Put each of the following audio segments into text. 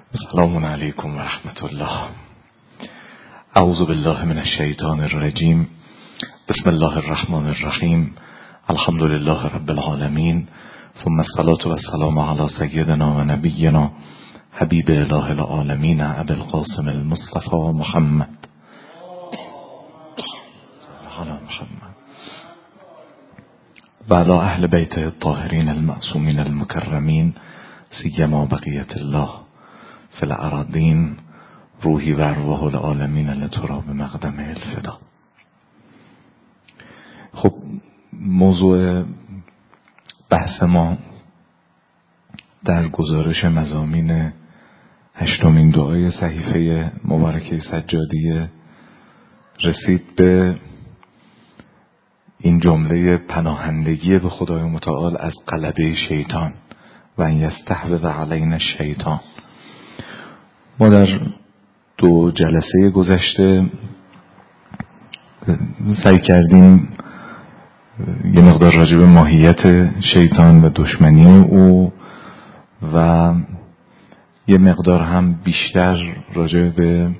السلام علیکم و رحمت الله. اعوذ بالله من الشیطان الرجیم. بسم الله الرحمن الرحیم. الحمد لله رب العالمین، ثم الصلاة و السلام علی سیدنا و نبینا حبیب اله العالمین ابی القاسم المصطفى محمد و علی اهل بیته الطاهرین المعصومین المکرمین، سیما بقیت الله فی الارضین، روحی و ارواح العالمین لتراب مقدم الفدا. خب موضوع بحث ما در گزارش مضامین 8مین دعای صحیفه مبارکه سجادیه رسید به این جمله پناهندگی به خدای متعال از غلبه شیطان و ان یستحوذ علینا الشیطان. ما در 2 جلسه گذشته سعی کردیم یه مقدار راجع به ماهیت شیطان و دشمنی او و یه مقدار هم بیشتر راجع به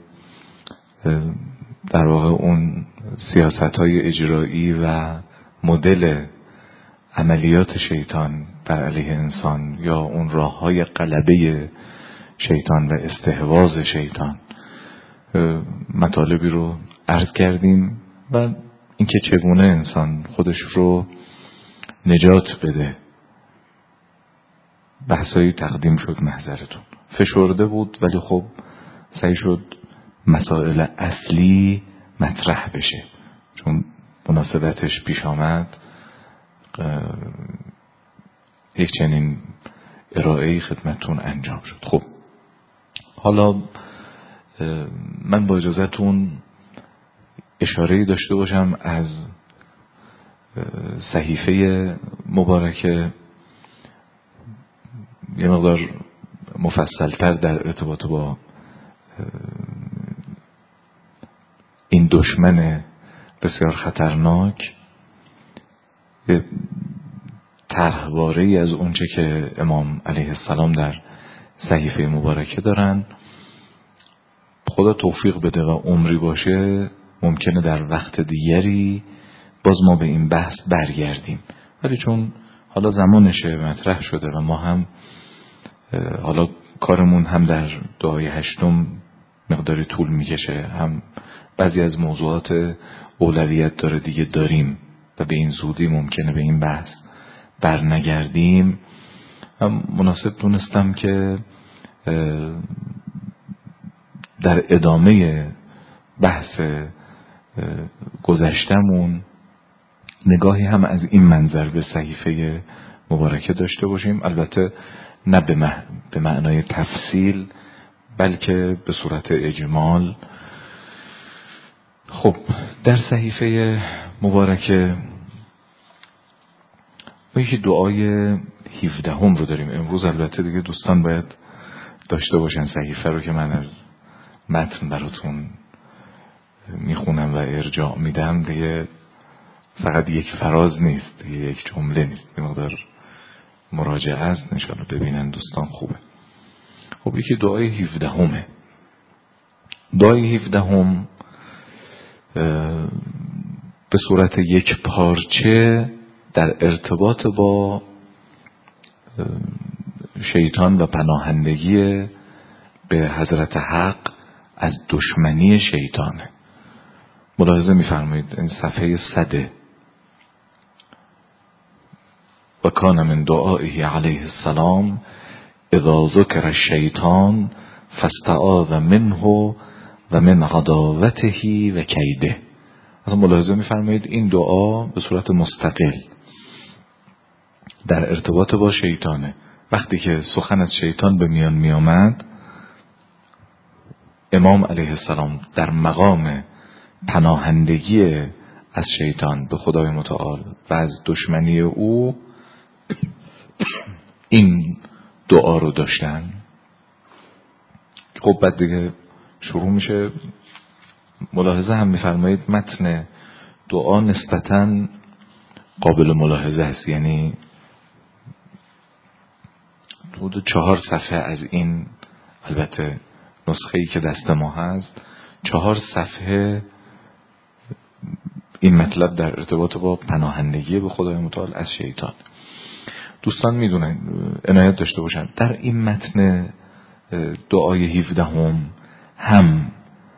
در واقع اون سیاست‌های اجرایی و مدل عملیات شیطان بر علیه انسان یا اون راه‌های غلبه شیطان و استحواذ شیطان مطالبی رو عرض کردیم و اینکه چگونه انسان خودش رو نجات بده. بحثایی تقدیم شد محضرتون، فشرده بود ولی خب سعی شد مسائل اصلی مطرح بشه چون مناسبتش پیش آمد. یک چنین ارائه‌ای خدمتتون انجام شد. خب حالا من با اجازهتون اشاره‌ای داشته باشم از صحیفه مبارکه، یه مقدار مفصل‌تر در ارتباط با این دشمن بسیار خطرناک، طرحواره‌ای از اونچه که امام علیه السلام در صحیفه مبارکه دارن. خدا توفیق بده و عمری باشه ممکنه در وقت دیگری باز ما به این بحث برگردیم، ولی چون حالا زمانشه مطرح شده و ما هم حالا کارمون هم در دعای 8 مقداری طول میکشه، هم بعضی از موضوعات اولویت داره دیگه داریم و به این زودی ممکنه به این بحث برنگردیم، هم مناسب دونستم که در ادامه بحث گذشتمون نگاهی هم از این منظر به صحیفه مبارکه داشته باشیم، البته نه به معنای تفصیل بلکه به صورت اجمال. خب در صحیفه مبارکه ما یکی دعای 17 رو داریم امروز. البته دیگه دوستان باید داشته باشن صحیفه رو که من از متن براتون میخونم و ارجاع میدم، دیگه فقط یک فراز نیست، دیگه یک جمله نیست، یه مقدار مراجعه است، انشاءالله ببینن دوستان خوبه. خب یکی دعای 17 دعای 17 به صورت یک پارچه در ارتباط با شیطان و پناهندگی به حضرت حق از دشمنی شیطانه. ملاحظه می‌فرمایید این صفحه 100. و کان من دعائه علیه السلام اذا ذکر الشیطان فاستعاذ منه و من عداوته و کیده. اصلا ملاحظه می‌فرمایید این دعا به صورت مستقل در ارتباط با شیطانه. وقتی که سخن از شیطان به میان می آمد، امام علیه السلام در مقام پناهندگی از شیطان به خدای متعال و از دشمنی او این دعا رو داشتن. خب بعد دیگه شروع میشه. ملاحظه هم میفرمایید متن دعا نسبتاً قابل ملاحظه است، یعنی حدود 4 صفحه از این البته نسخه‌ای که دست ما هست 4 صفحه این مطلب در ارتباط با پناهندگی به خدای متعال از شیطان. دوستان میدونن عنایت داشته باشن در این متن دعای 17 هم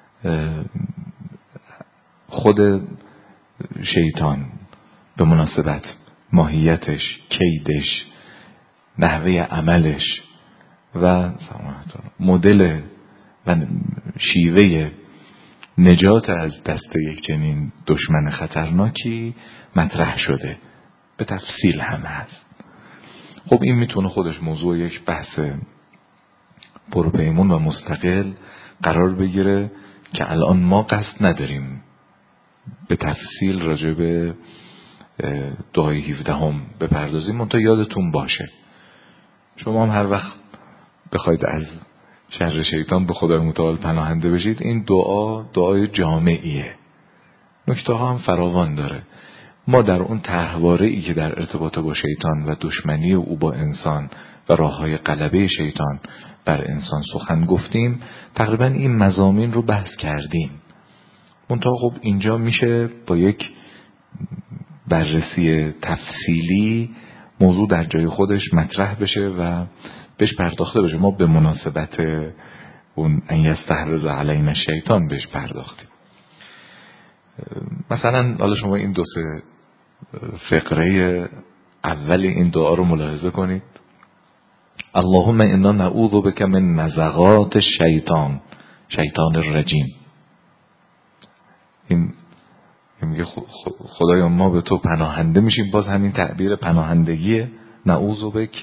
خود شیطان به مناسبت ماهیتش، کیدش، نحوه عملش و مدل و شیوه نجات از دست یک چنین دشمن خطرناکی مطرح شده، به تفصیل هم هست. خب این میتونه خودش موضوع یک بحث پرپیمون و مستقل قرار بگیره که الان ما قصد نداریم به تفصیل راجع به دعای 17 بپردازیم. منتها یادتون باشه شما هم هر وقت بخواید از شر شیطان به خدای متعال پناهنده بشید، این دعای جامعیه، نکته ها هم فراوان داره. ما در اون طرحواره‌ای که در ارتباط با شیطان و دشمنی او با انسان و راه‌های غلبه شیطان بر انسان سخن گفتیم، تقریبا این مضامین رو بحث کردیم. منتها خب اینجا میشه با یک بررسی تفصیلی موضوع در جای خودش مطرح بشه و بهش پرداخته بشه. ما به مناسبت اون ان یستحوذ علینا شیطان بهش پرداختیم. مثلا حالا شما این 2 فقره اول این دعا رو ملاحظه کنید. اللهم انا نعوذ بک من نزغات الشیطان، شیطان الرجیم. این میگه خدایا ما به تو پناهنده میشیم، باز همین تعبیر پناهندگیه، نعوذ بک.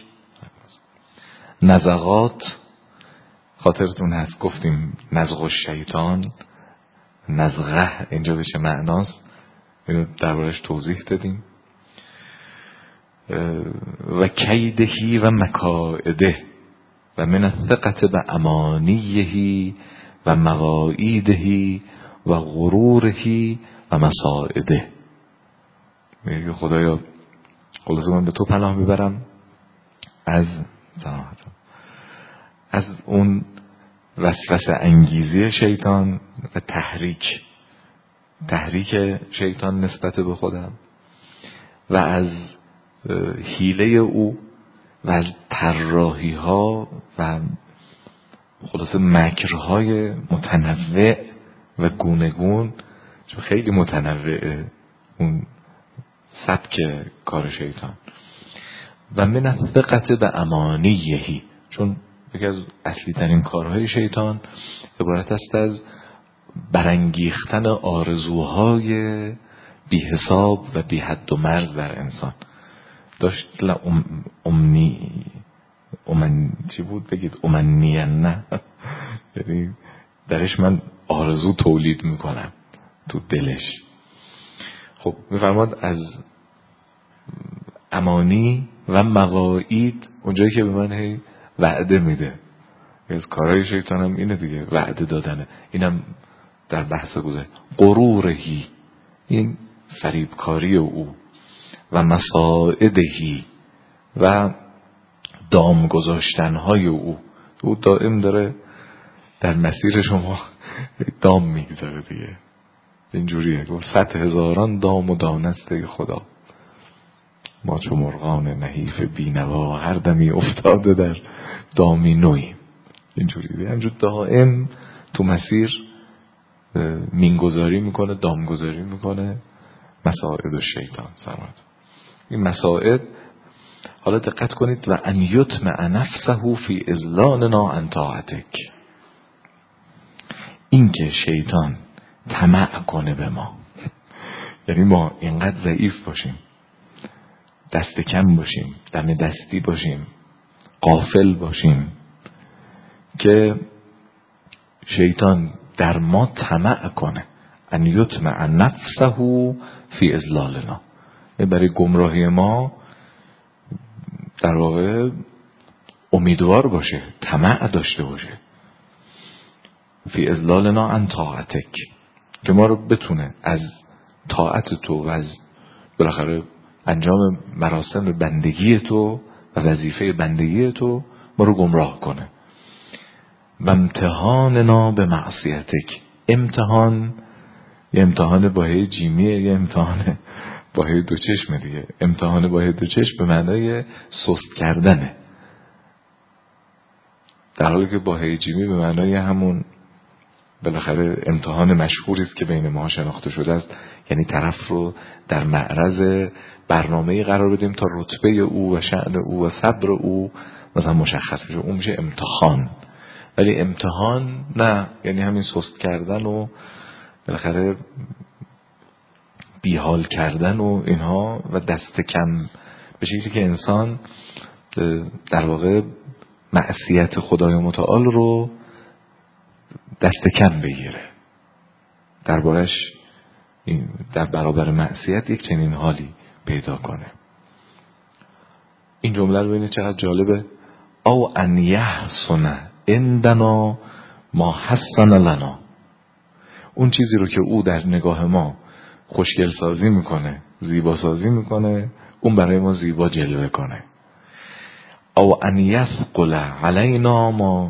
نزغات خاطرتون هست گفتیم نزغ الشیطان، نزغه اینجا به چه معناست اینو دربارش توضیح دادیم. و کیدهی و مکائده و من الثقة بامانیه و مواعیده و غروره و مصائده. میگه خدایا خلاصه من به تو پناه میبرم از اون وسوسه انگیزی شیطان و تحریک شیطان نسبت به خودم و از حیله او و از طراحی ها و خلاصه مکرهای متنوع و گونگون، چون خیلی متنوعه اون سبک کار شیطان. و من الثقة بامانیه، چون یکی از اصلی ترین کارهای شیطان عبارت است از برانگیختن آرزوهای بی حساب و بی حد و مرز در انسان. داشت چی بود بگید نه یعنی درش من آرزو تولید میکنم تو دلش. خب میفرماد از امانی و مواعید، اونجایی که به من وعده میده. از کارهای شیطان هم اینه دیگه، وعده دادنه. اینم در بحث گذشته. غرورهی، این فریبکاری او، و مساعدهی و دام گذاشتنهای او دائم داره در مسیر شما دام میگذاره دیگه. اینجوریه گفت 100,000 دام و دانسته خدا، ما چو مرغان نحیف بینوا هر دمی افتاده در دامی نویم. اینجوریه همجور دائم تو مسیر مینگذاری میکنه، دامگذاری میکنه. مساعد و شیطان سرمد. این مساعد، حالا دقت کنید، و ان یطمع نفسه فی اذلالنا عن طاعتک، این که شیطان طمع کنه به ما، یعنی ما اینقدر ضعیف باشیم، دست کم باشیم، دم دستی باشیم، غافل باشیم که شیطان در ما طمع کنه. ان یطمع نفسه فی اذلالنا، برای گمراهی ما در واقع امیدوار باشه، طمع داشته باشه. فی اذلالنا عن طاعتک، که ما رو بتونه از طاعت تو و از بالاخره انجام مراسم بندگی تو و وظیفه بندگی تو ما رو گمراه کنه. و امتحاننا به معصیتک. امتحان یه امتحان با هی جیمیه، یه امتحان با هی دو چشم دیگه. امتحان با هی دو چشم به معنای سست کردنه، در حالی که با هی جیمی به معنای همون بالاخره امتحان مشهوری است که بین ما شناخته شده است، یعنی طرف رو در معرض برنامه‌ای قرار بدیم تا رتبه او و شأن او و صبر او مثلا مشخص بشه، اون میشه امتحان. ولی امتحان نه، یعنی همین سست کردن و بالاخره بیحال کردن و اینها و دست کم، به شکلی که انسان در واقع معصیت خدای متعال رو دست کم بگیره، دربارش در برابر معصیت یک چنین حالی پیدا کنه. این جمله رو ببینید چقدر جالبه. او ان یحسن عندنا ما حسن لنا. اون چیزی رو که او در نگاه ما خوشگل سازی میکنه، زیبا سازی میکنه، اون برای ما زیبا جلوه کنه. او ان یثقل علینا ما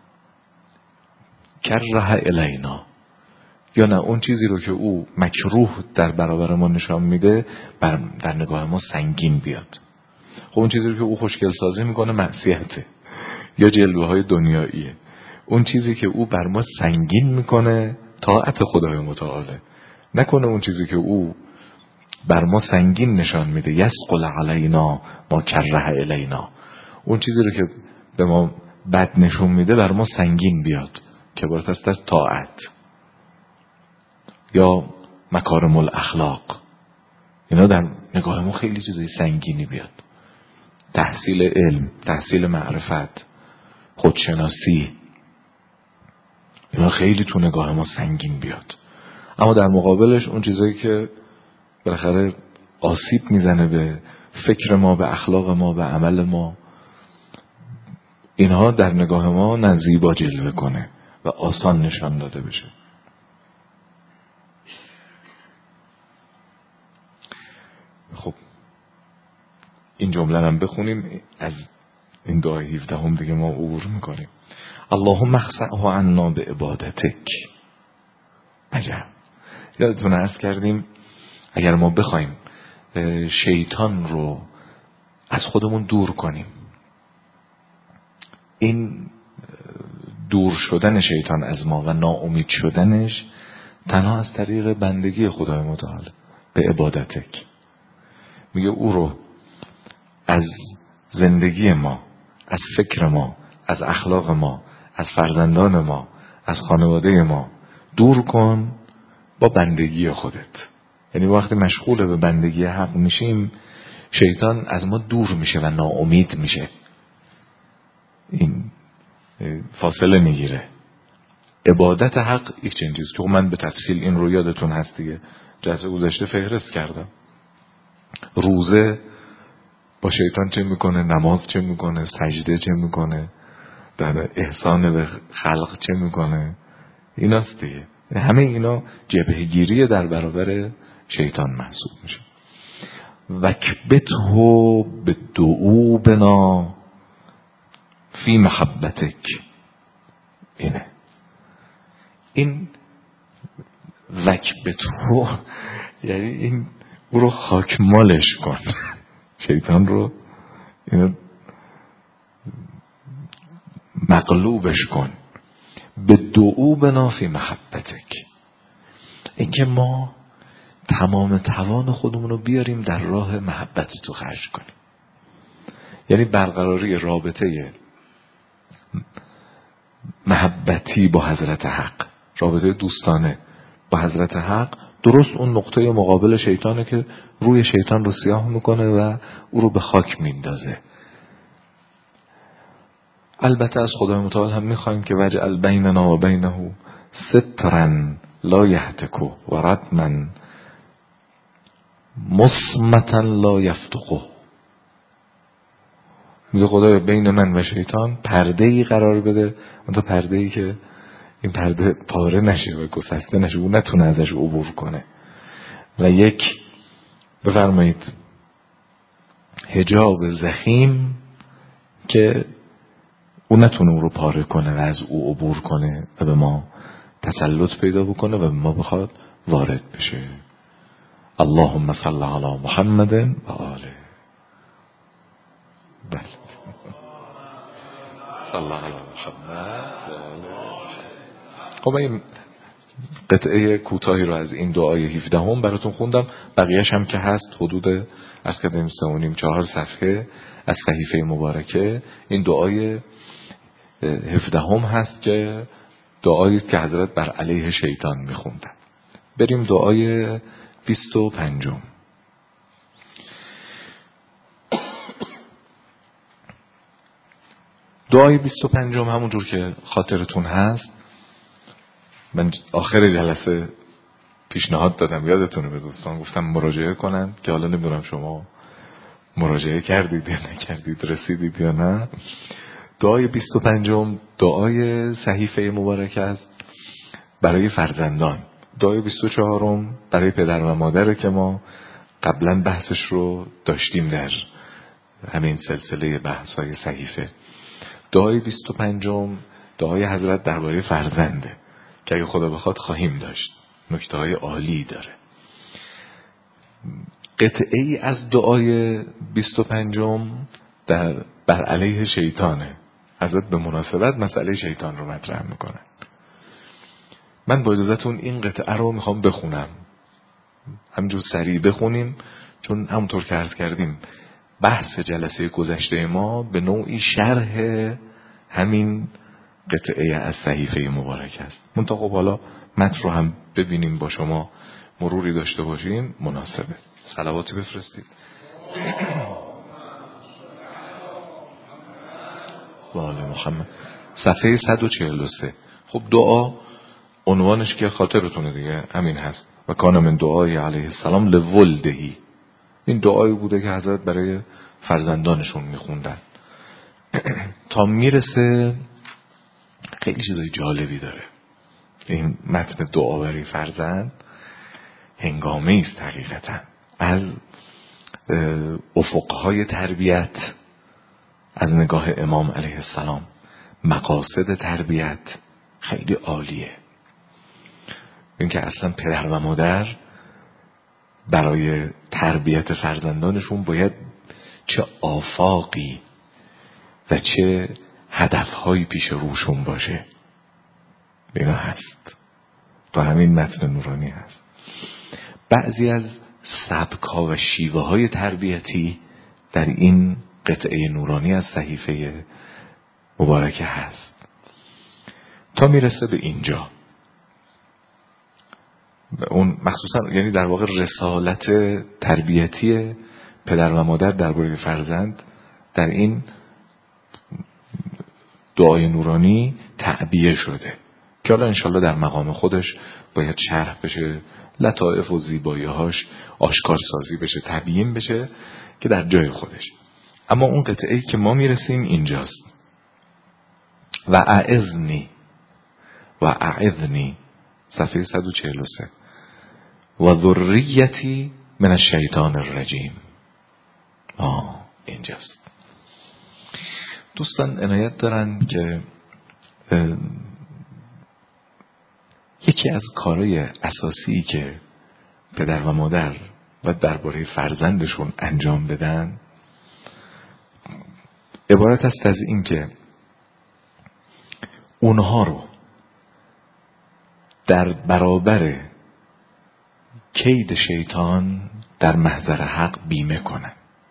کره الینا. یا نه، اون چیزی رو که او مکروه در برابر ما نشان میده در نگاه ما سنگین بیاد. خب اون چیزی رو که او خوشگل سازی میکنه معصیته یا جلوه های دنیاییه. اون چیزی که او بر ما سنگین میکنه طاعت خدای متعاله. نکنه اون چیزی که او بر ما سنگین نشان میده یثقل علینا ما کره الینا، اون چیزی رو که به ما بد نشون میده بر ما سنگین بیاد که عبارت است از طاعت یا مکارم الاخلاق. اینا در نگاه ما خیلی چیزای سنگینی بیاد. تحصیل علم، تحصیل معرفت، خودشناسی، اینا خیلی تو نگاه ما سنگین بیاد. اما در مقابلش اون چیزایی که بالاخره آسیب میزنه به فکر ما، به اخلاق ما، به عمل ما، اینها در نگاه ما نه زیبا جلوه کنه و آسان نشان داده بشه. خب این جمله هم بخونیم، از این دعای 17 هم دیگه ما عبور میکنیم. اللهم اخسعه عنا به عبادتک. عجب. یادتون عرض کردیم اگر ما بخوایم شیطان رو از خودمون دور کنیم، این دور شدن شیطان از ما و ناامید شدنش تنها از طریق بندگی خدای متعال به عبادتک. میگه او رو از زندگی ما، از فکر ما، از اخلاق ما، از فرزندان ما، از خانواده ما دور کن با بندگی خودت. یعنی وقتی مشغول به بندگی حق میشیم شیطان از ما دور میشه و ناامید میشه، این فاصله میگیره. عبادت حق یک چنین چیز که من به تفصیل این رو یادتون هست دیگه، جلسه گذشته فهرست کردم. روزه با شیطان چه میکنه، نماز چه میکنه، سجده چه میکنه، در احسان به خلق چه میکنه، ایناست دیگه. همه اینا جبهه‌گیری در برابر شیطان محسوب میشه. وکبته بدعو بنا فی محبتک. اینه این وکبته، یعنی این او رو خاکمالش کن، شیطان رو اینو مغلوبش کن. بدعو بنا فی محبتک. این که ما تمام توان خودمون رو بیاریم در راه محبت تو خرج کنیم، یعنی برقراری رابطه محبتی با حضرت حق، رابطه دوستانه با حضرت حق، درست اون نقطه مقابل شیطانه که روی شیطان رو سیاه میکنه و او رو به خاک میندازه. البته از خدای متعال هم میخوایم که وجعل بیننا و بینه سترا لا یهتکو و ردما مصمتا لا یفتقو. میگه خدای بین من و شیطان پرده‌ای قرار بده، اون تا پرده‌ای که این پرده پاره نشه و گسسته نشه، او نتونه ازش عبور کنه. و یک بفرمایید حجاب ضخیم که او نتونه او رو پاره کنه و از او عبور کنه و به ما تسلط پیدا بکنه و به ما بخواد وارد بشه. اللهم صل علی محمد و آله. بله صلی الله علی محمد و آله. خب این قطعه کوتاهی رو از این دعای 17 هم براتون خوندم. بقیهش هم که هست حدود از کدیم 3.5-4 صفحه از صحیفه مبارکه. این دعای 17 هم هست که دعایی است که حضرت بر علیه شیطان میخوندن. بریم دعای 25. دعای 25 همونجور که خاطرتون هست من آخر جلسه پیشنهاد دادم، یادتونه، به دوستان گفتم مراجعه کنن، که حالا نمیدونم شما مراجعه کردید یا نکردید، رسیدید یا نه. دعای 25 دعای صحیفه مبارکه است برای فرزندان. دعای 24 برای پدر و مادر که ما قبلا بحثش رو داشتیم در همین سلسله بحث‌های صحیفه. دعای 25 دعای حضرت درباره فرزنده که اگه خدا بخواد خواهیم داشت، نکته‌های عالی داره. قطعه ای از دعای 25 بر علیه شیطانه. حضرت به مناسبت مسئله شیطان رو مطرح میکنن. من با اجازهتون این قطعه رو میخوام بخونم، همینجور سریع بخونیم، چون همونطور که عرض کردیم بحث جلسه گذشته ما به نوعی شرح همین قطعه از صحیفه مبارک است. منتها خب حالا متن رو هم ببینیم، با شما مروری داشته باشیم، مناسبه. صلواتی بفرستید. و آل محمد. صفحه 143. خب دعا عنوانش که خاطرتونه دیگه همین هست، و کان من دعای علیه السلام لولدهی. این دعایی بوده که حضرت برای فرزندانشون میخوندن. تا میرسه خیلی چیزای جالبی داره این متن دعا برای فرزند. هنگامه است حقیقتا از افقهای تربیت، از نگاه امام علیه السلام، مقاصد تربیت خیلی عالیه. این که اصلا پدر و مادر برای تربیت فرزندانشون باید چه آفاقی و چه هدفهایی پیش روشون باشه. اینا هست تو همین متن نورانی هست. بعضی از سبک‌ها و شیوه‌های تربیتی در این قطعه نورانی از صحیفه مبارکه هست. تا میرسه به اینجا، اون مخصوصا یعنی در واقع رسالت تربیتی پدر و مادر درباره فرزند در این دعای نورانی تعبیه شده که حالا انشالله در مقام خودش باید شرح بشه، لطائف و زیبایی‌هاش آشکار سازی بشه، تبیین بشه که در جای خودش. اما اون قطعه‌ای که ما میرسیم اینجاست. و اعذنی صفحه 143 و ذریتی من الشیطان الرجیم. اینجاست. دوستان عنایت دارن که یکی از کارهای اساسی که پدر و مادر و درباره فرزندشون انجام بدن عبارت است از این که اونها رو در برابر کید شیطان در محضر حق بیمه کنن.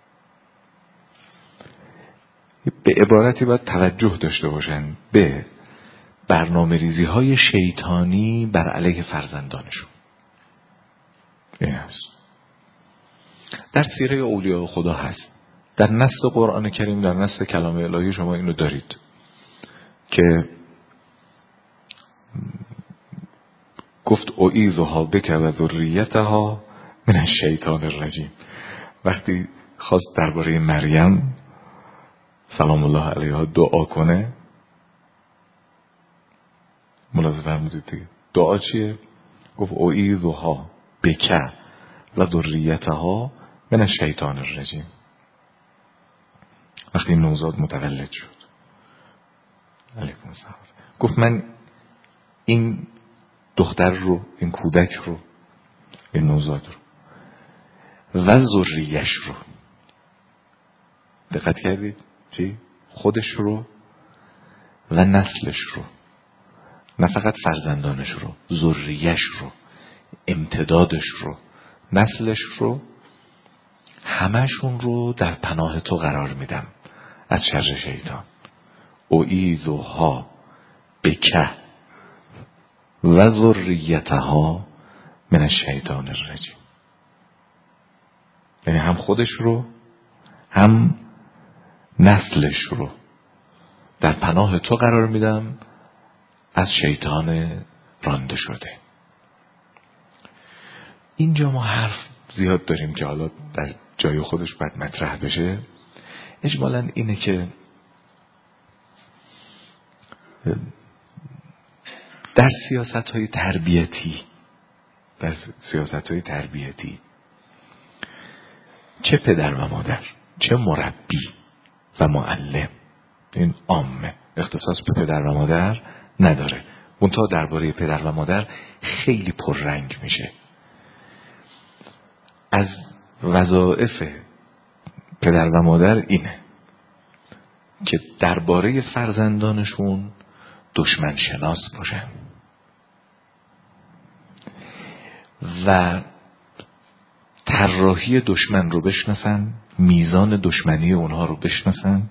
به عبارتی باید توجه داشته باشن به برنامه ریزی های شیطانی بر علیه فرزندانشون. این هست. در سیره اولیاء خدا هست، در نص قرآن کریم، در نص کلام الهی شما اینو دارید که گفت اعیذها بک و ذریتها من الشیطان الرجیم. وقتی خواست درباره مریم سلام الله علیها دعا کنه، ملاحظه فرمودید دیگه دعا چیه؟ گفت اعیذها بک و ذریتها من الشیطان الرجیم. وقتی نوزاد متولد شد علیکم السلام. گفت من این دختر رو، این کودک رو، این نوزاد رو و ذریه‌اش رو، دقت کردید چی؟ خودش رو و نسلش رو، نه فقط فرزندانش رو، ذریه‌اش رو، امتدادش رو، نسلش رو، همشون رو در پناه تو قرار میدم از شر شیطان. اعیذها بک و ذریتها من الشیطان الرجیم. یعنی هم خودش رو هم نسلش رو در پناه تو قرار میدم از شیطان رانده شده. اینجا ما حرف زیاد داریم که حالا در جای خودش باید مطرح بشه. اجمالاً اینه که در سیاست‌های تربیتی چه پدر و مادر، چه مربی و معلم، این عامه، اختصاص به پدر و مادر نداره. منتها درباره پدر و مادر خیلی پررنگ میشه. از وظایف پدر و مادر اینه که درباره فرزندانشون دشمن شناس باشن و طراحی دشمن رو بشناسن، میزان دشمنی اونها رو بشناسن،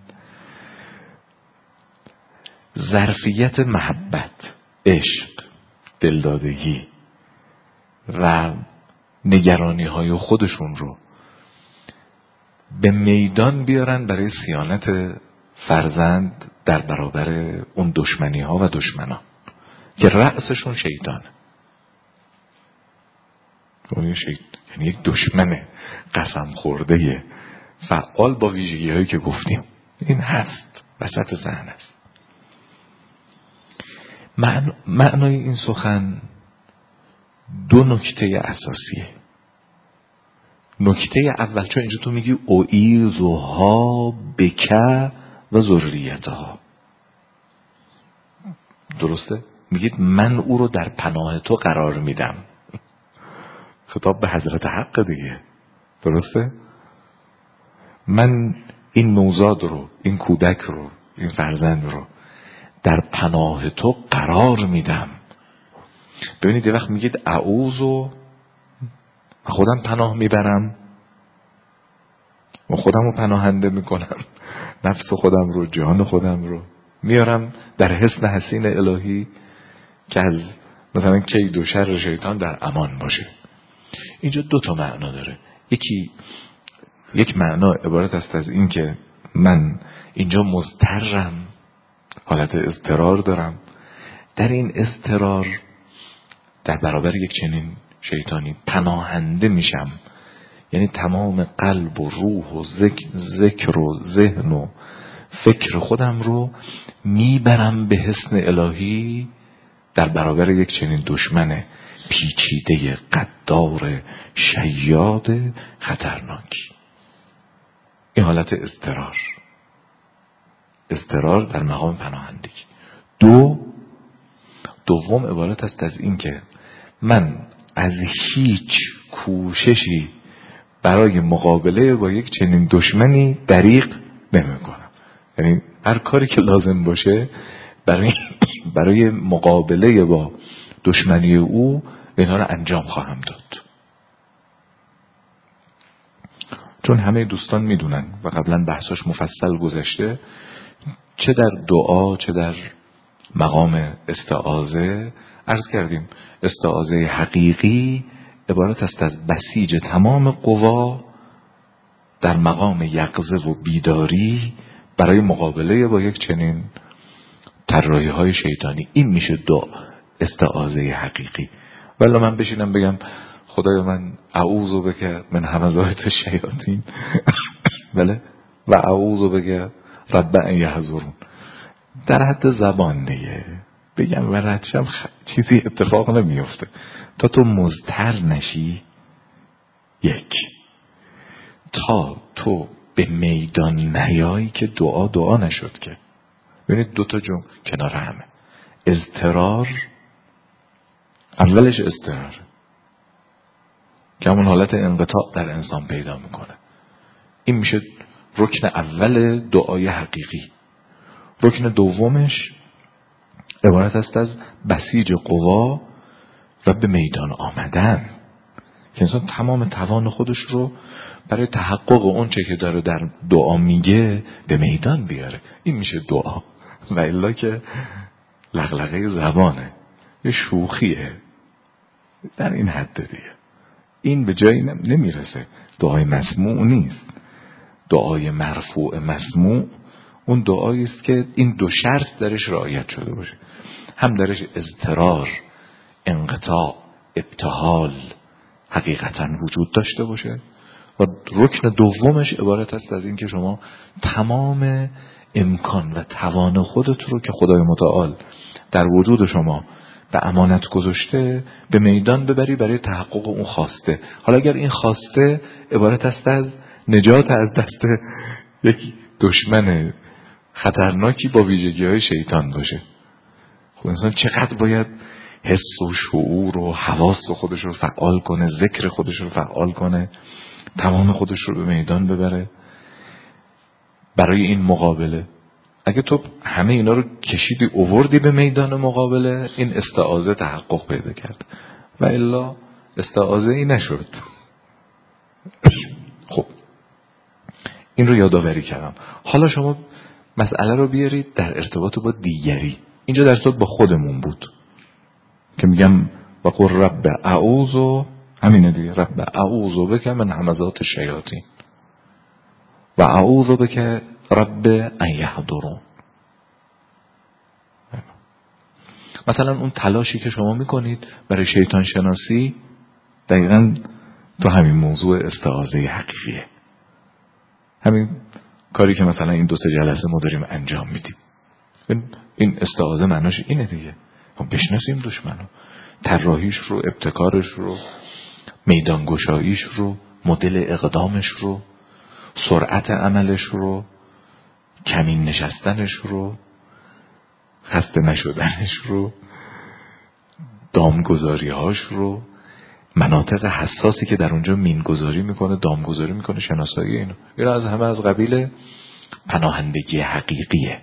ظرفیت محبت، عشق، دلدادگی و نگرانی های خودشون رو به میدان بیارن برای صیانت فرزند در برابر اون دشمنی ها و دشمنان که رأسشون شیطانه. یعنی یک دشمن قسم خورده فعال با ویژگی هایی که گفتیم. این هست، وسط ذهن است. معنای این سخن دو نکته اساسیه. نکته اول، چون اینجا تو میگی اعیذها بک و ذریتها، درسته؟ میگید من او رو در پناه تو قرار میدم. خطاب به حضرت حق دیگه، درسته؟ من این نوزاد رو، این کودک رو، این فرزند رو در پناه تو قرار میدم. ببینید یه وقت میگید اعوذ و خودم پناه میبرم و خودم رو پناهنده میکنم، نفس خودم رو، جان خودم رو میارم در حصن حصین الهی که از مثلا کید و شر شیطان در امان باشه. اینجا دو تا معنا داره. یک معنا عبارت است از این که من اینجا مضطرم، حالت اضطرار دارم، در این اضطرار در برابر یک چنین شیطانی پناهنده میشم، یعنی تمام قلب و روح و ذکر و ذهن و فکر خودم رو میبرم به حصن الهی در برابر یک چنین دشمن پیچیده قدار شیاد خطرناکی. این حالت اضطرار در مقام پناهندگی. دوم عبارت است از این که من از هیچ کوششی برای مقابله با یک چنین دشمنی دریغ نمی کنم. یعنی هر کاری که لازم باشه برای مقابله با دشمنی او اینها رو انجام خواهم داد. چون همه دوستان میدونن و قبلا بحثش مفصل گذشته، چه در دعا چه در مقام استعاذه عرض کردیم، استعاذه حقیقی عبارت است از بسیج تمام قوا در مقام یقظه و بیداری برای مقابله با یک چنین طراحی های شیطانی. این میشه استعاذه حقیقی. ولی من بشینم بگم خدایا من اعوذ بک من همزات الشیاطین بله و اعوذ بک رب ان یحضرون، در حد زبان دیگه بگم و ردشم چیزی اتفاق نمیفته تا تو مضطر نشی. یک، تا تو به میدان نیایی که دعا نشد که ببینید دو تا جمله کنار همه. اضطرار، اولش اضطرار که همون حالت انقطاع در انسان پیدا میکنه. این میشه رکن اول دعای حقیقی. رکن دومش عبارت است از بسیج قوا و به میدان آمدن، که انسان تمام توان خودش رو برای تحقق اون چه که داره در دعا میگه به میدان بیاره. این میشه دعا. و الا که لغلغه زبانه، یه شوخیه در این حد دیگه. این به جایی نمیرسه. دعای مسموع نیست. دعای مرفوع مسموع اون دعایی است که این دو شرط درش رعایت شده باشه، هم درش اضطرار، انقطاع، ابتهال حقیقتا وجود داشته باشه، و رکن دومش عبارت است از این که شما تمام امکان و توان خودت رو که خدای متعال در وجود شما به امانت گذاشته به میدان ببری برای تحقق اون خواسته. حالا اگر این خواسته عبارت است از نجات از دست یک دشمن خطرناکی با ویژگی‌های شیطان باشه، خب انسان چقدر باید حس و شعور و حواس خودش رو فعال کنه، ذکر خودش رو فعال کنه، توان خودش رو به میدان ببره برای این مقابله. اگه تو همه اینا رو کشیدی اووردی به میدان مقابله، این استعاذه تحقق پیدا کرد، و الا استعاذه ای نشد. خب این رو یادآوری کردم. حالا شما مسئله رو بیارید در ارتباط با دیگری. اینجا در ارتباط با خودمون بود که میگم و قل رب اعوذ، همینه دیگه، رب اعوذ بک من همزات الشیاطین و اعوذ بک رب ان یحضرون. مثلا اون تلاشی که شما میکنید برای شیطان شناسی دقیقاً تو همین موضوع استعاذه حقیقیه. همین کاری که مثلا این 2-3 جلسه ما داریم انجام میدیم، این استعاذه معناش اینه دیگه. خب بشناسیم دشمنو، طراحیش رو، ابتکارش رو، میدان گشاییش رو، مدل اقدامش رو، سرعت عملش رو، کمین نشستنش رو، خسته نشدنش رو، دامگذاریهاش رو، مناطق حساسی که در اونجا مینگذاری میکنه، دامگذاری میکنه، شناسایی اینو. این از همه از قبیل پناهندگی حقیقیه.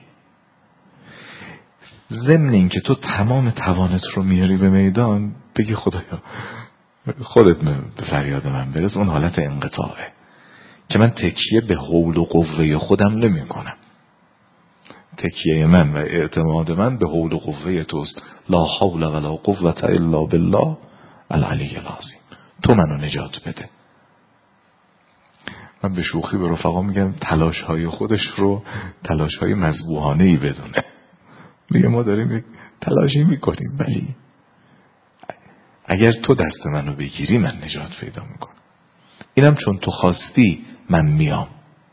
ضمن این که تو تمام توانت رو میاری به میدان، بگی خدایا خودت به فریاد من برس. اون حالت انقطاعه که من تکیه به حول و قوه خودم نمی کنم. تکیه من و اعتماد من به حول و قوه توست. لا حول ولا قوة الا بالله العلی العظیم. تو منو نجات بده. من به شوخی به رفقا میگم تلاش های خودش رو تلاش های مذبوحانه ای بدونه. میگه ما داریم یک تلاشی میکنیم، ولی اگر تو دست منو بگیری من نجات پیدا میکنم. اینم چون تو خواستی من میام.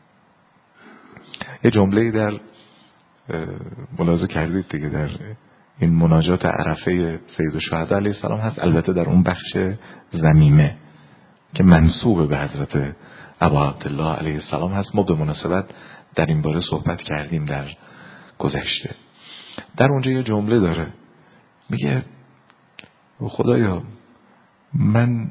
یه جمله‌ای در ملاحظه کردید دیگه در این مناجات عرفه سید الشهدا علیه السلام هست، البته در اون بخش ضمیمه که منسوب به حضرت ابا عبدالله علیه السلام هست. ما به مناسبت در این باره صحبت کردیم در گذشته. در اونجا یه جمله داره، میگه خدایا من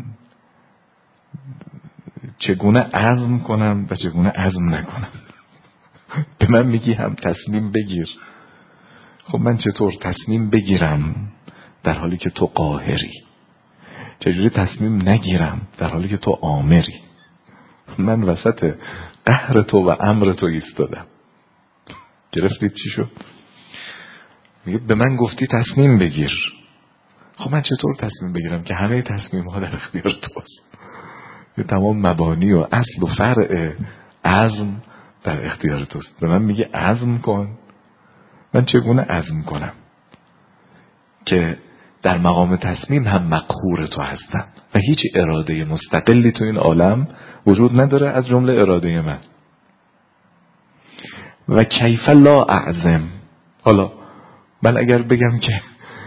چگونه عزم کنم و چگونه عزم نکنم. به من میگی هم تصمیم بگیر. خب من چطور تصمیم بگیرم در حالی که تو قاهری؟ چجوری تصمیم نگیرم در حالی که تو آمری؟ من وسط قهر تو و امر تو ایستادم. گرفتید چی شد؟ میگه به من گفتی تصمیم بگیر. خب من چطور تصمیم بگیرم که همه تصمیم ها در اختیار توست؟ تمام مبانی و اصل و فرع عزم در اختیار توست. به من میگه عزم کن. من چگونه عزم کنم که در مقام تصمیم هم مقهور تو هستم و هیچ اراده مستقلی تو این عالم وجود نداره از جمله اراده من. و کیف لا اعزم. حالا من اگر بگم که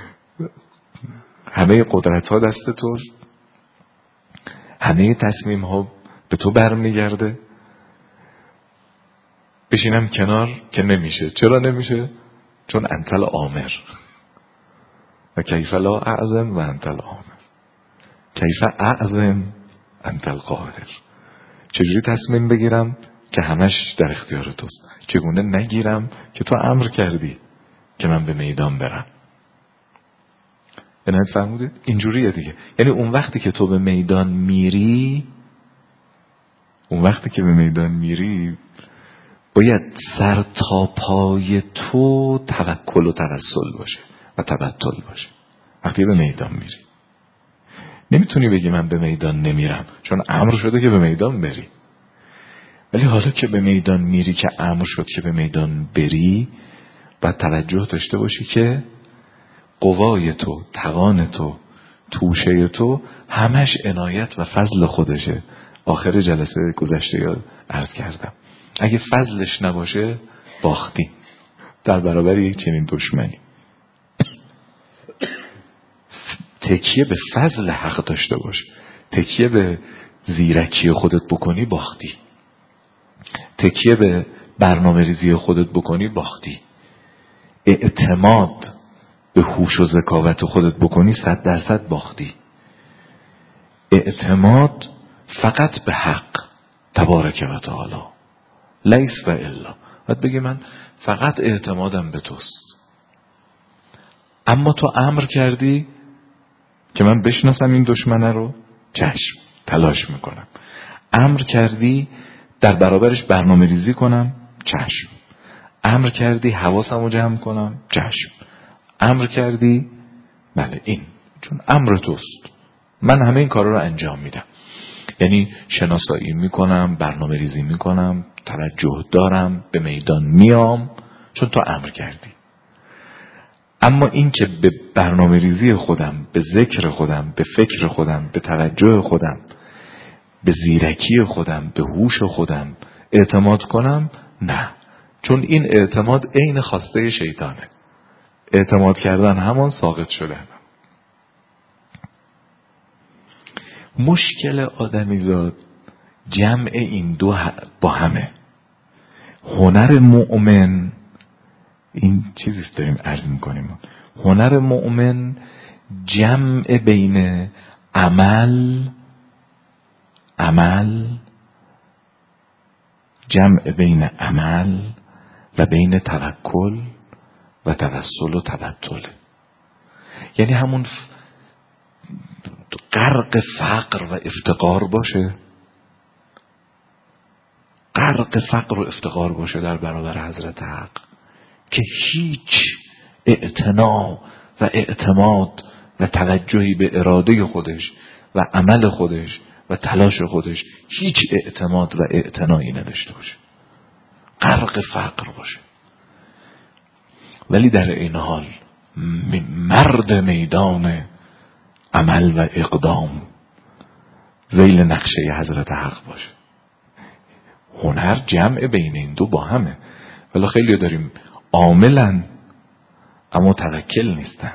همه قدرت ها دست توست، همه تصمیم ها به تو برمیگرده، بشینم کنار که نمیشه. چرا نمیشه؟ چون انتل آمر و کیف لا اعظم و انتل آمر، کیف اعظم انتل قاهر. چجوری تصمیم بگیرم که همش در اختیار توست؟ چگونه نگیرم که تو امر کردی که من به میدان برم؟ یعنی فهمودید؟ اینجوریه دیگه. یعنی اون وقتی که تو به میدان میری، باید سر تا پای تو توکل و توسل باشه و تبتل باشه. وقتی به میدان میری نمیتونی بگی من به میدان نمیرم، چون امر شده که به میدان بری. ولی حالا که به میدان میری، که امر شد که به میدان بری، باید توجه داشته باشی که قوای تو، توان تو، توشه تو همش عنایت و فضل خودشه. آخر جلسه گذشته یاد عرض کردم اگه فضلش نباشه باختی در برابر یک چنین دشمنی. تکیه به فضل حق داشته باش، تکیه به زیرکی خودت بکنی باختی، تکیه به برنامه ریزی خودت بکنی باختی، اعتماد به هوش و ذکاوت خودت بکنی 100% باختی. اعتماد فقط به حق تبارک و تعالی، لیس و الا. باید بگی من فقط اعتمادم به توست. اما تو امر کردی که من بشناسم این دشمنه رو، چشم، تلاش میکنم. امر کردی در برابرش برنامه ریزی کنم، چشم. امر کردی حواسمو جمع کنم، چشم. امر کردی، بله این چون امر توست من همه این کارا رو انجام میدم. یعنی شناسایی میکنم، برنامه ریزی میکنم، توجه دارم، به میدان میام چون تو امر کردی. اما این که به برنامه ریزی خودم، به ذکر خودم، به فکر خودم، به توجه خودم، به زیرکی خودم، به هوش خودم اعتماد کنم، نه. چون این اعتماد عین خواسته شیطانه. اعتماد کردن همان ساقط شدن. مشکل آدمیزاد جمع این دو با همه. هنر مؤمن، این چیزیست داریم عرض میکنیم، هنر مؤمن جمع بین جمع بین عمل و بین توکل و توسل و تبتل. یعنی همون غرق فقر و افتقار باشه، غرق فقر و افتقار باشه در برابر حضرت حق، که هیچ اعتنا و اعتماد و توجهی به اراده خودش و عمل خودش و تلاش خودش هیچ اعتماد و اعتنایی نداشته باشه، غرق فقر باشه. ولی در این حال مرد میدان عمل و اقدام ذیل نقشه حضرت حق باشه. هنر جمع بین این دو با همه. ولی خیلی داریم عاملن اما توکل نیستن،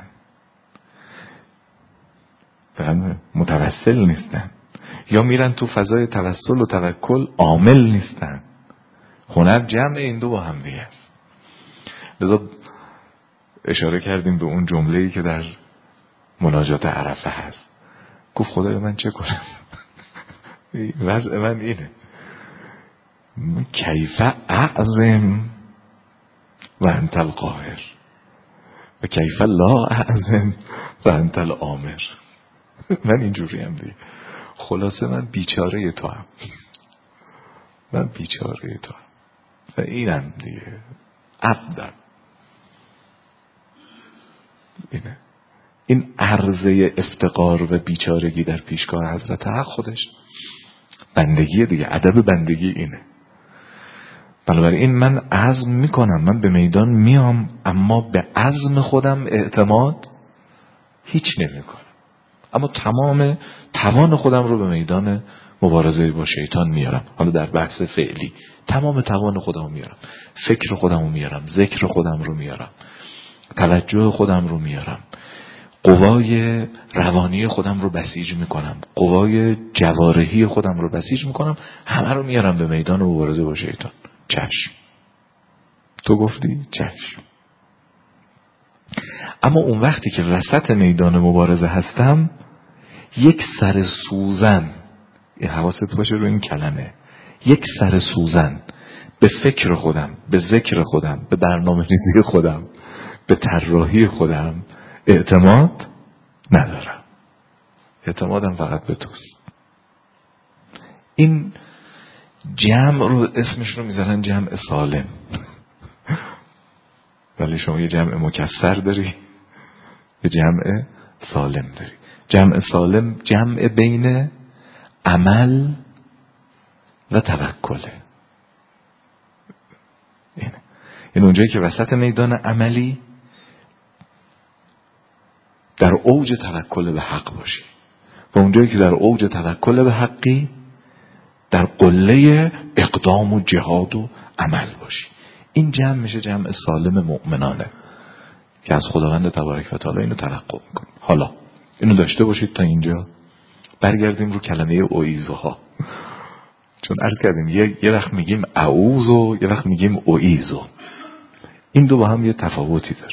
متوسل نیستن، یا میرن تو فضای توسل و توکل عامل نیستن. هنر جمع این دو با هم دیگه است. لذا اشاره کردیم به اون جمله‌ای که در مناجات عرفه هست. گفت خدای من چه کنم؟ وضع من اینه، کیف اعظم و انت القاهر و کیف لا اعظم و انت الآمر. من اینجوری هم دیگه. خلاصه من بیچاره تو هم، من بیچاره تو هم و اینم دیگه، عبدم. اینه، این عرضه افتقار و بیچارگی در پیشگاه حضرت حق خودش بندگی دیگه، ادب بندگی اینه. بنابراین من عزم میکنم، من به میدان میام، اما به عزم خودم اعتماد هیچ نمیکنم، اما تمام توان خودم رو به میدان مبارزه با شیطان میارم. حالا در بحث فعلی تمام توان خودم رو میارم، فکر خودم رو میارم، ذکر خودم رو میارم، توجه خودم رو میارم، قوای روانی خودم رو بسیج میکنم، قوای جوارحی خودم رو بسیج میکنم، همه رو میارم به میدان مبارزه با شیطان. چشم، تو گفتی چشم. اما اون وقتی که وسط میدان مبارزه هستم، یک سر سوزن، حواست باشه رو این کلمه، یک سر سوزن به فکر خودم، به ذکر خودم، به برنامه ریزی خودم، به طراحی خودم اعتماد ندارم. اعتمادم فقط به توست. این جمع رو اسمش رو میذارن جمع سالم. ولی شما یه جمع مکسر داری، یه جمع سالم داری. جمع سالم جمع بین عمل و توکله. این اونجایی که وسط میدان عملی در اوج توکل به حق باشی و اونجایی که در اوج توکل به حقی در قله اقدام و جهاد و عمل باشی. این جمع میشه جمع سالم مؤمنانه که از خداوند تبارک و تعالی اینو تلقی میکنه. حالا اینو داشته باشید تا اینجا. برگردیم رو کلمه اویزوها، چون عرض کردیم یه وقت میگیم اعوذ و یه وقت میگیم اویزو. این دو با هم یه تفاوتی داره.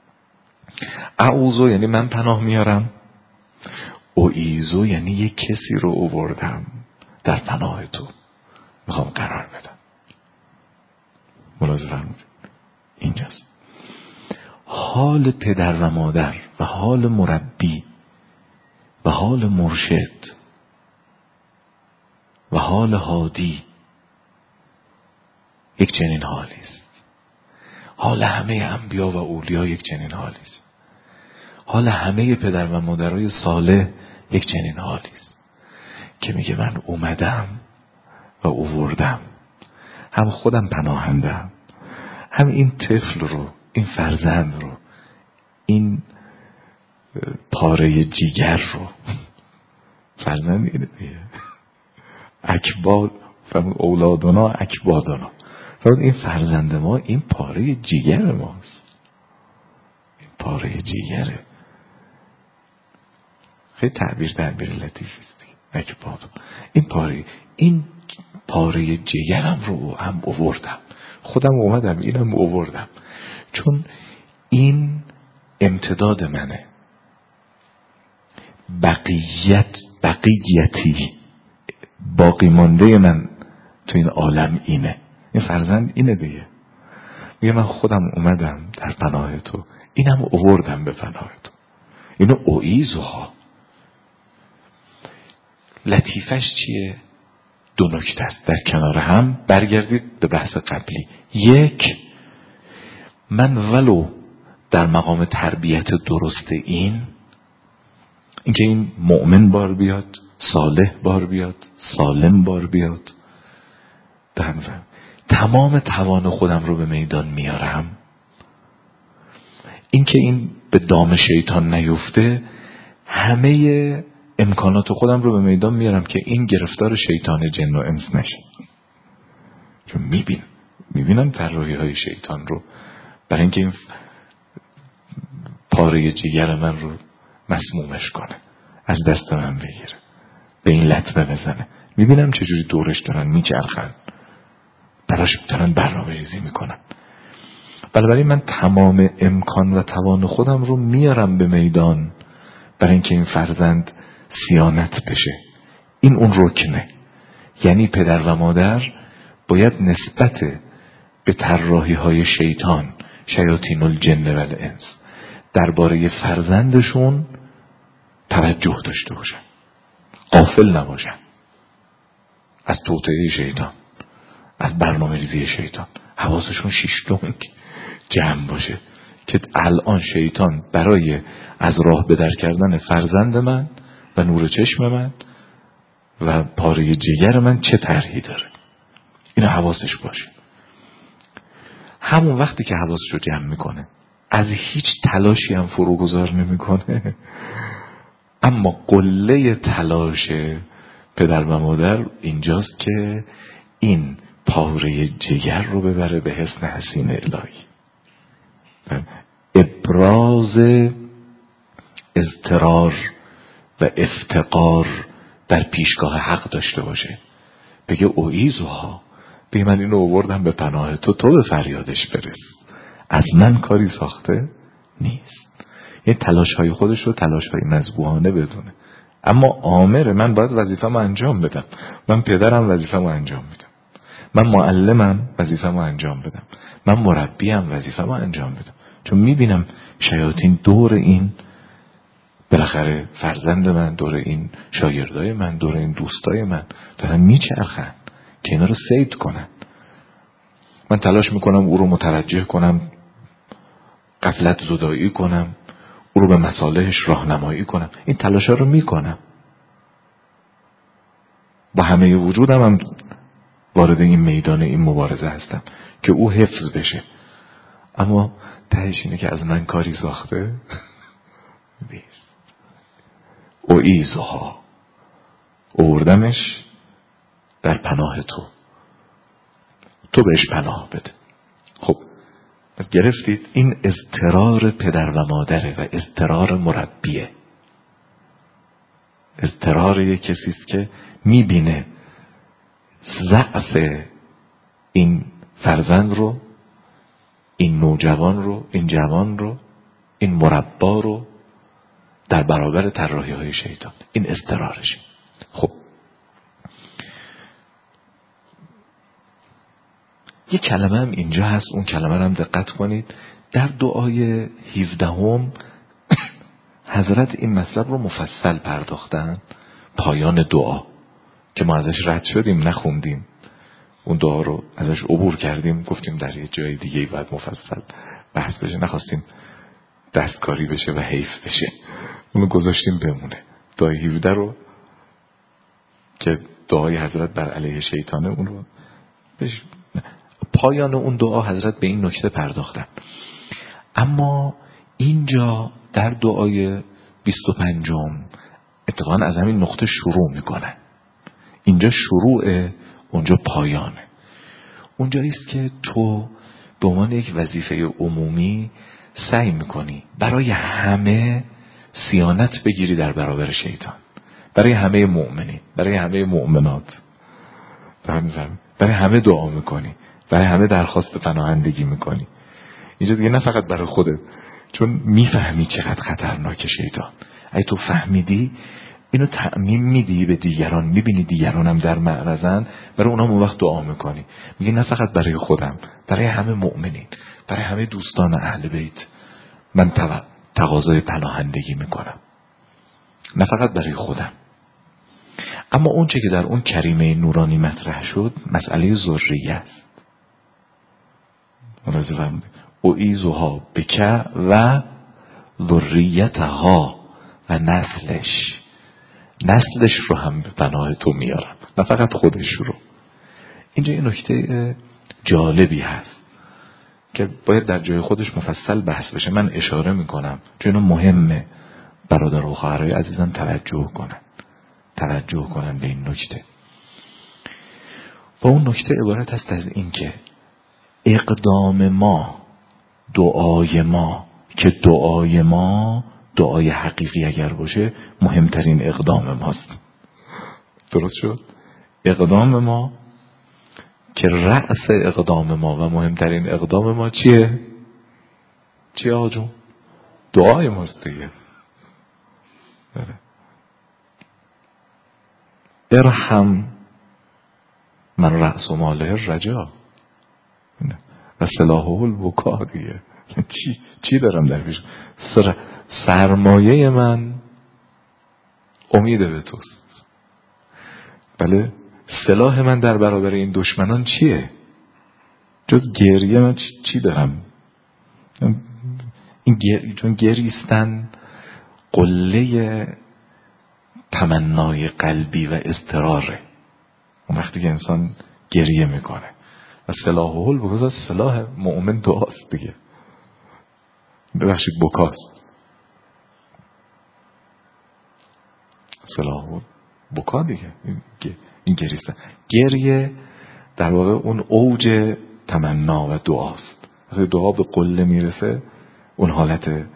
اعوذ یعنی من پناه میارم، اویزو یعنی یه کسی رو آوردم در پناه تو، میخوام قرار بدم. ملاحظه فرمودید اینجاست. حال پدر و مادر و حال مربی و حال مرشد و حال هادی یک چنین حالی است. حال همه انبیا و اولیا یک چنین حالی است. حال همه پدر و مادرای صالح یک چنین حالی است که میگه من اومدم و اووردم، هم خودم پناهندم، هم این طفل رو، این فرزند رو، این پاره جیگر رو. فرزند اینه دیگه، اکباد اولادنا اکبادنا، این فرزند ما این پاره جیگر ماست، این پاره جیگره. خیلی تعبیر لطیفی است. اکباد این پاره جیگرم رو هم آوردم، خودم اومدم اینم آوردم، چون این امتداد منه. بقیتی باقی مانده من تو این عالم اینه. این فرزند اینه دیگه. میگه من خودم اومدم در پناه تو، اینم آوردم به پناه تو. اینو اویزوها. لطیفش چیه؟ دو نکته است در کنار هم. برگردید به بحث قبلی. یک، من ولو در مقام تربیت درست اینکه این مؤمن بار بیاد، صالح بار بیاد، سالم بار بیاد، تمام توان خودم رو به میدان میارم. اینکه این به دام شیطان نیفته، همه امکانات خودم رو به میدان میارم که این گرفتار شیطان جن و انس نشه. چون میبینم طراحی های شیطان رو برای اینکه این پاره جگر من رو مسمومش کنه، از دست من بگیره، به این لطمه بزنه. میبینم چجوری دورش دارن میچرخن، براش دارن برنامه ریزی میکنن. بنابراین من تمام امکان و توان خودم رو میارم به میدان برای اینکه این فرزند صیانت بشه. این اون رکنه. یعنی پدر و مادر باید نسبت به طراحی های شیطان، شیاطین الجن و الانس، درباره فرزندشون توجه داشته باشن، غافل نباشن از توطئه شیطان، از برنامه ریزی شیطان. حواسشون شیشتونگ جمع باشه که الان شیطان برای از راه بدر کردن فرزند من و نور چشم من و پاره جگر من چه طرحی داره. اینو حواسش باشه. همون وقتی که حواسش رو جمع میکنه، از هیچ تلاشی هم فروگذار نمیکنه. اما قله تلاش پدر و مادر اینجاست که این پاره جگر رو ببره به حسن حسین الهی، ابراز اضطرار و افتقار در پیشگاه حق داشته باشه. بگه اویزوها، بگه من اینو آوردم به پناه تو، تو به فریادش برس، از من کاری ساخته نیست. یه تلاش‌های خودش رو تلاش‌های مذبوحانه بدونه. اما آمره، من باید وظیفه‌مو انجام بدم. من پدرم، وظیفه‌مو انجام میدم. من معلمم، وظیفه‌مو انجام بدم. من مربیم، وظیفه‌مو انجام بدم. چون میبینم شیاطین دور این بالاخره فرزند من، دور این شاگردای من، دور این دوستای من دارن میچرخن که اینا رو صید کنن. من تلاش میکنم او رو متوجه کنم، غفلت زدایی کنم، او رو به مصالحش راهنمایی کنم. این تلاشا رو میکنم، با همه وجودم هم وارد این میدان این مبارزه هستم که او حفظ بشه. اما تهش اینه که از من کاری ساخته نیست. اعیذها، آوردمش در پناه تو بهش پناه بده. خب گرفتید؟ این اضطرار پدر و مادره و اضطرار مربیه. اضطرار یک کسی است که میبینه ضعف این فرزند رو، این نوجوان رو، این جوان رو، این مربا رو در برابر طراحی های شیطان. این اضطرارشه. خب یک کلمه هم اینجا هست، اون کلمه رو هم دقت کنید. در دعای 17 حضرت این مطلب رو مفصل پرداختن. پایان دعا که ما ازش رد شدیم، نخوندیم اون دعا رو، ازش عبور کردیم، گفتیم در یه جای دیگه باید مفصل بحث بشه، نخواستیم دستکاری بشه و حیف بشه، اونو گذاشتیم بمونه. دعای 17 رو که دعای حضرت بر علیه شیطانه، اون رو پایان اون دعا حضرت به این نکته پرداختن. اما اینجا در دعای 25 اتفاقا از همین نقطه شروع میکنن. اینجا شروع، اونجا پایانه. اونجاییست که تو به عنوان یک وظیفه عمومی سعی میکنی برای همه صیانت بگیری در برابر شیطان، برای همه مؤمنین، برای همه مؤمنات، برای همه دعا میکنی، برای همه درخواست پناهندگی میکنی. اینجا دیگه نه فقط برای خودت، چون میفهمی چقدر خطرناک شیطان. اگه تو فهمیدی اینو تعمیم میدی به دیگران، میبینی دیگران هم در معرضن، برای اونها اون وقت دعا میکنی، میگی نه فقط برای خودم، برای همه مؤمنین، برای همه دوستان اهل بیت من تقاضای پناهندگی میکنم، نه فقط برای خودم. اما اون چه که در اون کریمه نورانی مطرح شد مسئله ذریه است. اعیذها بک و ذریتها و نسلش رو هم به پناه تو میارم، نه فقط خودش رو. اینجا این نکته جالبی هست که باید در جای خودش مفصل بحث بشه. من اشاره میکنم چون مهمه برادر و خواهرای عزیزم توجه کنن به این نکته. و اون نکته عبارت است از این که اقدام ما، دعای ما، که دعای ما دعای حقیقی اگر باشه مهمترین اقدام ماست. درست شد؟ اقدام ما که رأس اقدام ما و مهمترین اقدام ما چیه؟ چیه آقا جون؟ دعای ماست دیگه. ارحم من رأس ماله رجا و سلاحه البکا دیگه. چی دارم در پیش؟ سرمایه من امید به توست. بله، سلاح من در برابر این دشمنان چیه؟ جز گریه من چی دارم؟ چون گریستن قله تمنای قلبی و اضطراره. اون وقتی که انسان گریه میکنه و سلاحه البکا، سلاح مؤمن دعاست دیگه، ببخشید بکاست. سلاح بکا دیگه، این گریستن. گریه در واقع اون اوج تمنا و دعاست. وقتی دعا به قله میرسه اون حالت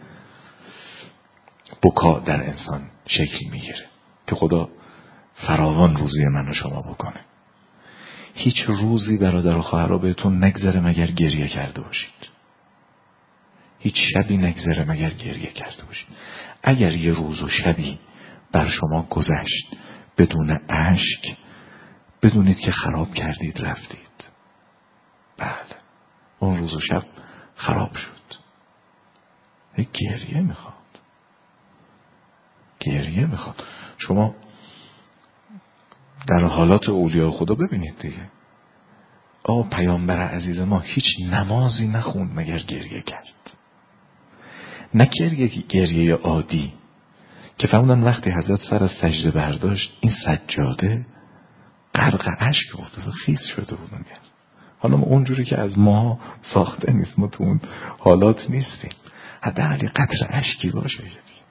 بکا در انسان شکل میگیره که خدا فراوان روزی من و شما بکنه. هیچ روزی برادر و خواهرها بهتون نگذره مگر گریه کرده باشید. هیچ شبی نگذره مگر گریه کرده باشید. اگر یه روز و شبی بر شما گذشت بدون اشک، بدونید که خراب کردید، رفتید. بله، اون روز و شب خراب شد. گریه میخواد، گریه میخواد. شما در حالات اولیاء خدا ببینید دیگه. پیامبر عزیز ما هیچ نمازی نخوند مگر گریه کرد. نه گریه عادی که فرمودن وقتی حضرت سر از سجده برداشت این سجاده غرق اشک بود، خیس شده بود. حالا اونجوری که از ما ساخته نیست، ما تو اون حالات نیستیم، حداقل قطره اشکی باشه.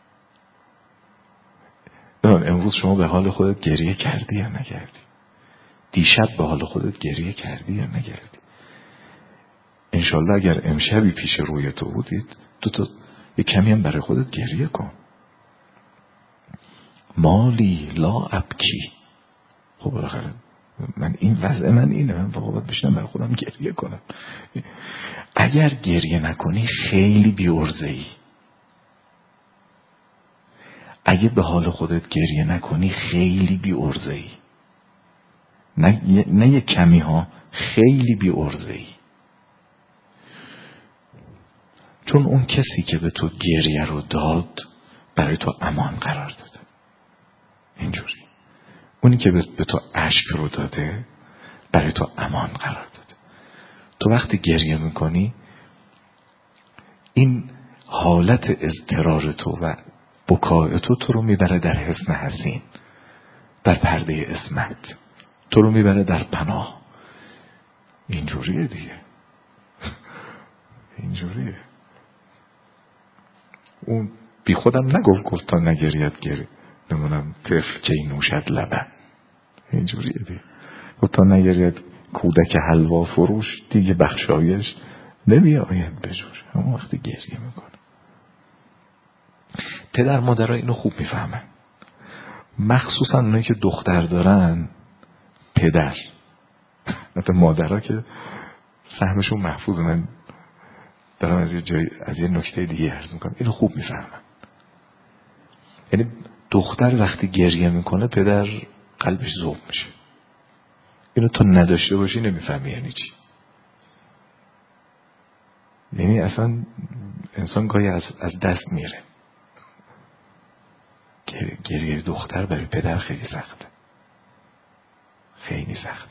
امروز شما به حال خودت گریه کردی یا نکردی؟ دیشب به حال خودت گریه کردی یا نکردی؟ انشالله اگر امشبی پیش روی تو بودید تو یه کمی هم برای خودت گریه کن. مالی لا ابکی. خب بالاخره من این وضع من اینه، من باید بشنم برای خودم گریه کنم. اگر گریه نکنی خیلی بی‌عرضه‌ای. اگه به حال خودت گریه نکنی خیلی بی‌عرضه‌ای. نه یه کمی ها، خیلی بی‌عرضه‌ای. چون اون کسی که به تو گریه رو داد برای تو امان قرار داده. اینجوری اونی که به تو اشک رو داده برای تو امان قرار داده. تو وقتی گریه میکنی این حالت اضطرار تو و بکای تو رو میبره در حصن حصین، در پرده عصمت، تو رو میبره در پناه. اینجوریه دیگه. اینجوریه. اون بی خودم گفت تا نگرید گری نمونم طفل که نوشد لبن. اینجوریه دیگه. گفت تا نگرید کودک حلوا فروش دیگه بخشایش نمیآید بجوش. اون وقتی گریه میکنه. پدر مادرها اینو خوب میفهمن، مخصوصا اونایی که دختر دارن. پدر مثلا مادرها که سهمشون محفوظه. من دارم از یه نکته دیگه عرض میکنم، اینو خوب میفهمن. یعنی دختر وقتی گریه میکنه پدر قلبش ذوب میشه. اینو تو نداشته باشی نمیفهمی یعنی چی. یعنی اصلا انسان گاهی از دست میره. گریه دختر برای پدر خیلی سخته، خیلی سخته.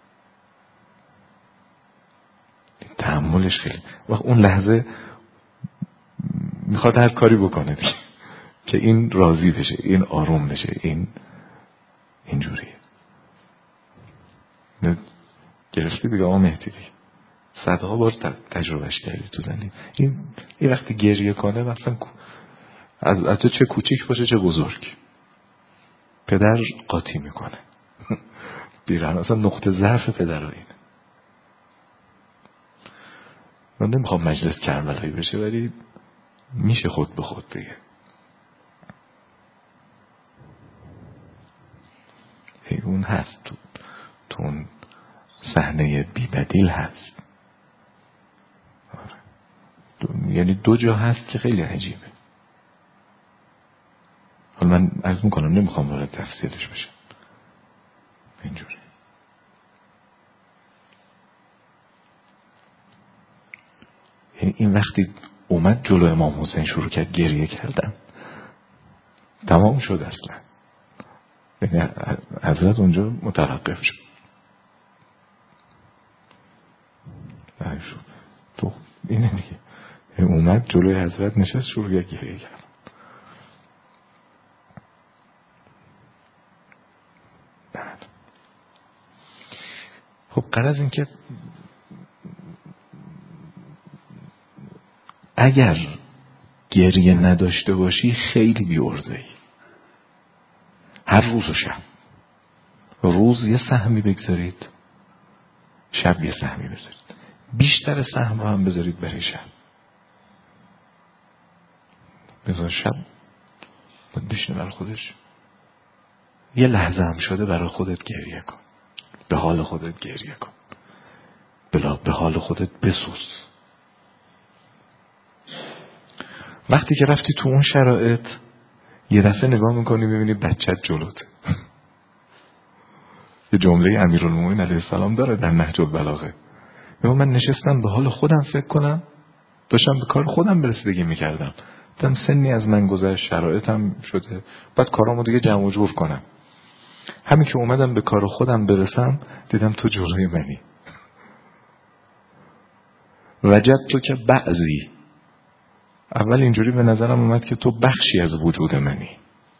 تحملش خیلی وقت اون لحظه میخواد هر کاری بکنه دیگه که این راضی بشه، این آروم بشه، این اینجوریه. گرفتی دیگه آقا مهدی دیگه. صدها بار تجربهش کردی تو زندگی. این وقتی گریه کنه مثلا از تو چه کوچیک باشه چه بزرگ، پدر قاطی میکنه. بیرن اصلا نقطه ضعف پدر اینه. من نمیخوام مجلس کربلایی بشه ولی میشه خود به خود دیگه. اون هست تو اون صحنه بی بدیل هست. یعنی دو جا هست که خیلی عجیبه. حالا من عرض میکنم نمیخوام وارد تفصیلش بشم. اینجوری یعنی این وقتی اومد جلو امام حسین شروع کرد گریه کردن، تمام شد اصلا. یعنی حضرت اونجا متوقف شد. تو اینه دیگه. اومد جلوی حضرت نشست شروع کرد گریه کرد. خب غرض این که اگر گریه نداشته باشی خیلی بی‌عرضه‌ای. هر روز و شب، روز یه سهمی بگذارید، شب یه سهمی بذارید، بیشتر سهم رو هم بذارید برای شب. بذار شب بشینه برای خودش، یه لحظه هم شده برای خودت گریه کن، به حال خودت گریه کن، به حال خودت بسوز. وقتی که رفتی تو اون شرایط یه دفعه نگاه میکنی ببینی بچت جلوته. یه جمله امیرالمومنین علیه السلام داره در نهج البلاغه، میگه من نشستم به حال خودم فکر کنم، داشتم به کار خودم رسیدگی میکردم، دیدم سنی از من گذشت، شرایطم شده، بعد کارامو دیگه جمع و جور کنم. همین که اومدم به کار خودم برسم دیدم تو جلوی منی. وجدت تو که بعضی، اول اینجوری به نظرم اومد که تو بخشی از وجود منی.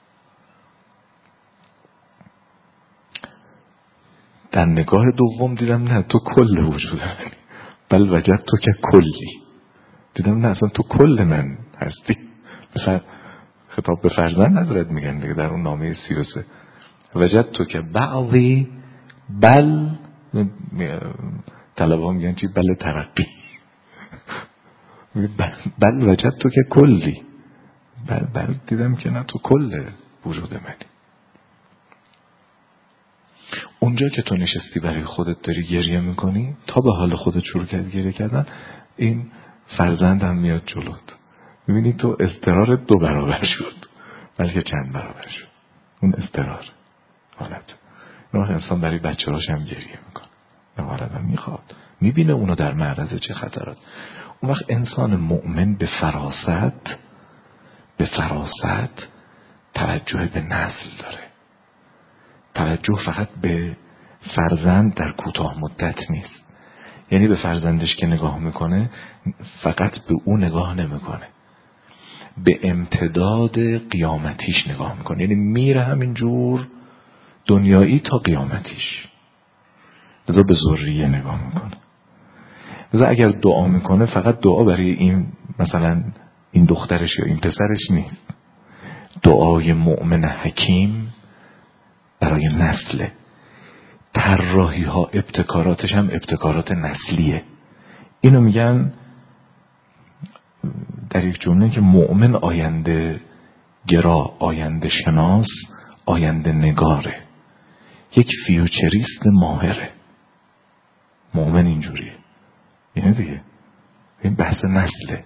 در نگاه دوم دیدم نه تو کل وجود منی. بل وجدت تو که کلی، دیدم نه اصلا تو کل من هستی. خطاب به فرزند حضرت میگن دیگه در اون نامه 33. وجدت تو که بعضی، بل طلبه ها میگن چی؟ بل ترقی. بل وجدت تو که کلی، بل دیدم که نه تو کل وجود منی. اونجا که تو نشستی برای خودت داری گریه میکنی، تا به حال خودت شروع کرد گریه کردن، این فرزند هم میاد جلوت، میبینی تو اضطرار 2 برابر شد، بلکه چند برابر شد اون اضطرار حالت. اون وقت انسان برای بچه هاش هم گریه میکنه، نه حالت هم میخواد، میبینه اونو در معرض چه خطرات. اون وقت انسان مؤمن به فراست توجه به نسل داره. توجه فقط به فرزند در کوتاه مدت نیست، یعنی به فرزندش که نگاه میکنه فقط به اون نگاه نمیکنه، به امتداد قیامتیش نگاه میکنه، یعنی میره همینجور دنیایی تا قیامتیش، لذا به ذریه نگاه میکنه. لذا اگر دعا میکنه فقط دعا برای این مثلا این دخترش یا این پسرش نیست، دعای مؤمن حکیم برای نسله. طراحی ها ابتکاراتش هم ابتکارات نسلیه. اینو میگن در یک جمله که مؤمن آینده گرا، آینده شناس، آینده نگاره، یک فیوچریست ماهره. مؤمن اینجوریه، اینه دیگه، این بحث نسله.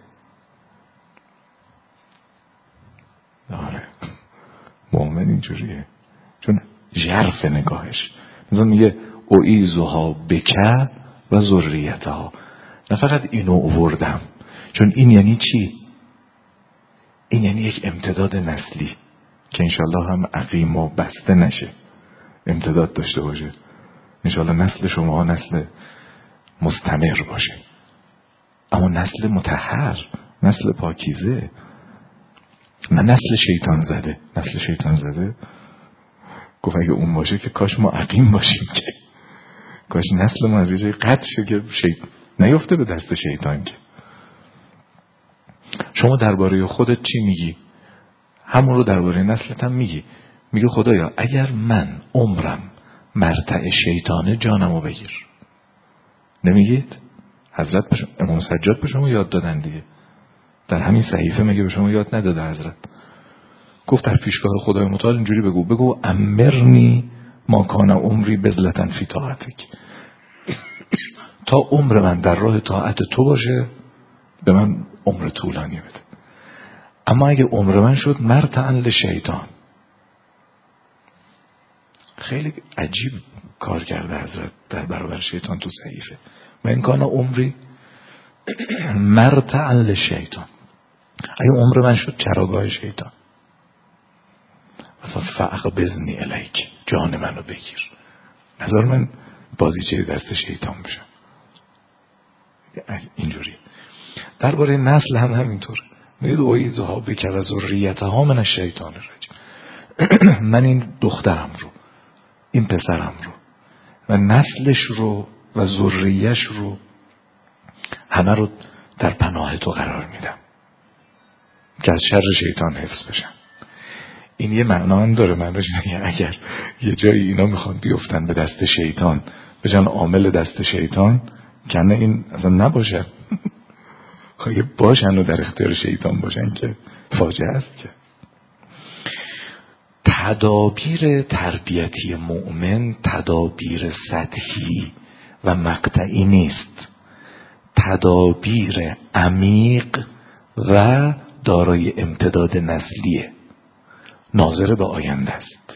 آره مؤمن اینجوریه، چون ژرف نگاهش مثلا میگه اعیذها بک و ذریتها، نه فقط اینو آوردم، چون این یعنی چی؟ این یعنی یک امتداد نسلی که انشالله هم عقیم و بسته نشه، امتداد داشته باشه. انشالله نسل شما نسل مستمر باشه، اما نسل مطهر، نسل پاکیزه، نه نسل شیطان زده. نسل شیطان زده گفت اگه اون باشه که کاش ما عقیم باشیم، که کاش نسل ما از یه جای قطع شه که نیفته به دست شیطان. که شما درباره خودت چی میگی؟ همون رو درباره نسلت هم میگی. میگه خدایا اگر من عمرم مرتع شیطانه جانمو بگیر. نمیگید؟ حضرت امام سجاد به شما یاد دادن دیگه، در همین صحیفه مگه به شما یاد نداده حضرت؟ گفت در پیشگاه خدای متعال اینجوری بگو امرنی ما کان عمری بذلتن فی طاعتک، تا عمر من در راه طاعت تو باشه به من عمر طولانی بده. اما اگه عمر من شد مرتعا لشیطان، خیلی عجیب کار کرده حضرت در برابر شیطان تو صحیفه. من کان عمری مرتعا لشیطان، اگه عمر من شد چراگاه شیطان، مثلا فعق بزنی الیک، جان منو بگیر، نظر من بازیچه دست شیطان بشم. اینجوری درباره نسل هم همینطور. میگه اعیذها بک و ذریتها من الشیطان الرجیم. من این دخترم رو، این پسرم رو و نسلش رو و ذریه‌اش رو همه رو در پناه تو قرار میدم که از شر شیطان حفظ بشن. این یه معنا هم داره، معناش اینه اگر یه جایی اینا میخوان بیفتن به دست شیطان، بشن عامل دست شیطان، کنه این اصلا نباشن. خواهی باشن و در اختیار شیطان باشن که فاجعه است. که تدابیر تربیتی مؤمن تدابیر سطحی و مقطعی نیست، تدابیر عمیق و دارای امتداد نسلیه، ناظر به آینده است.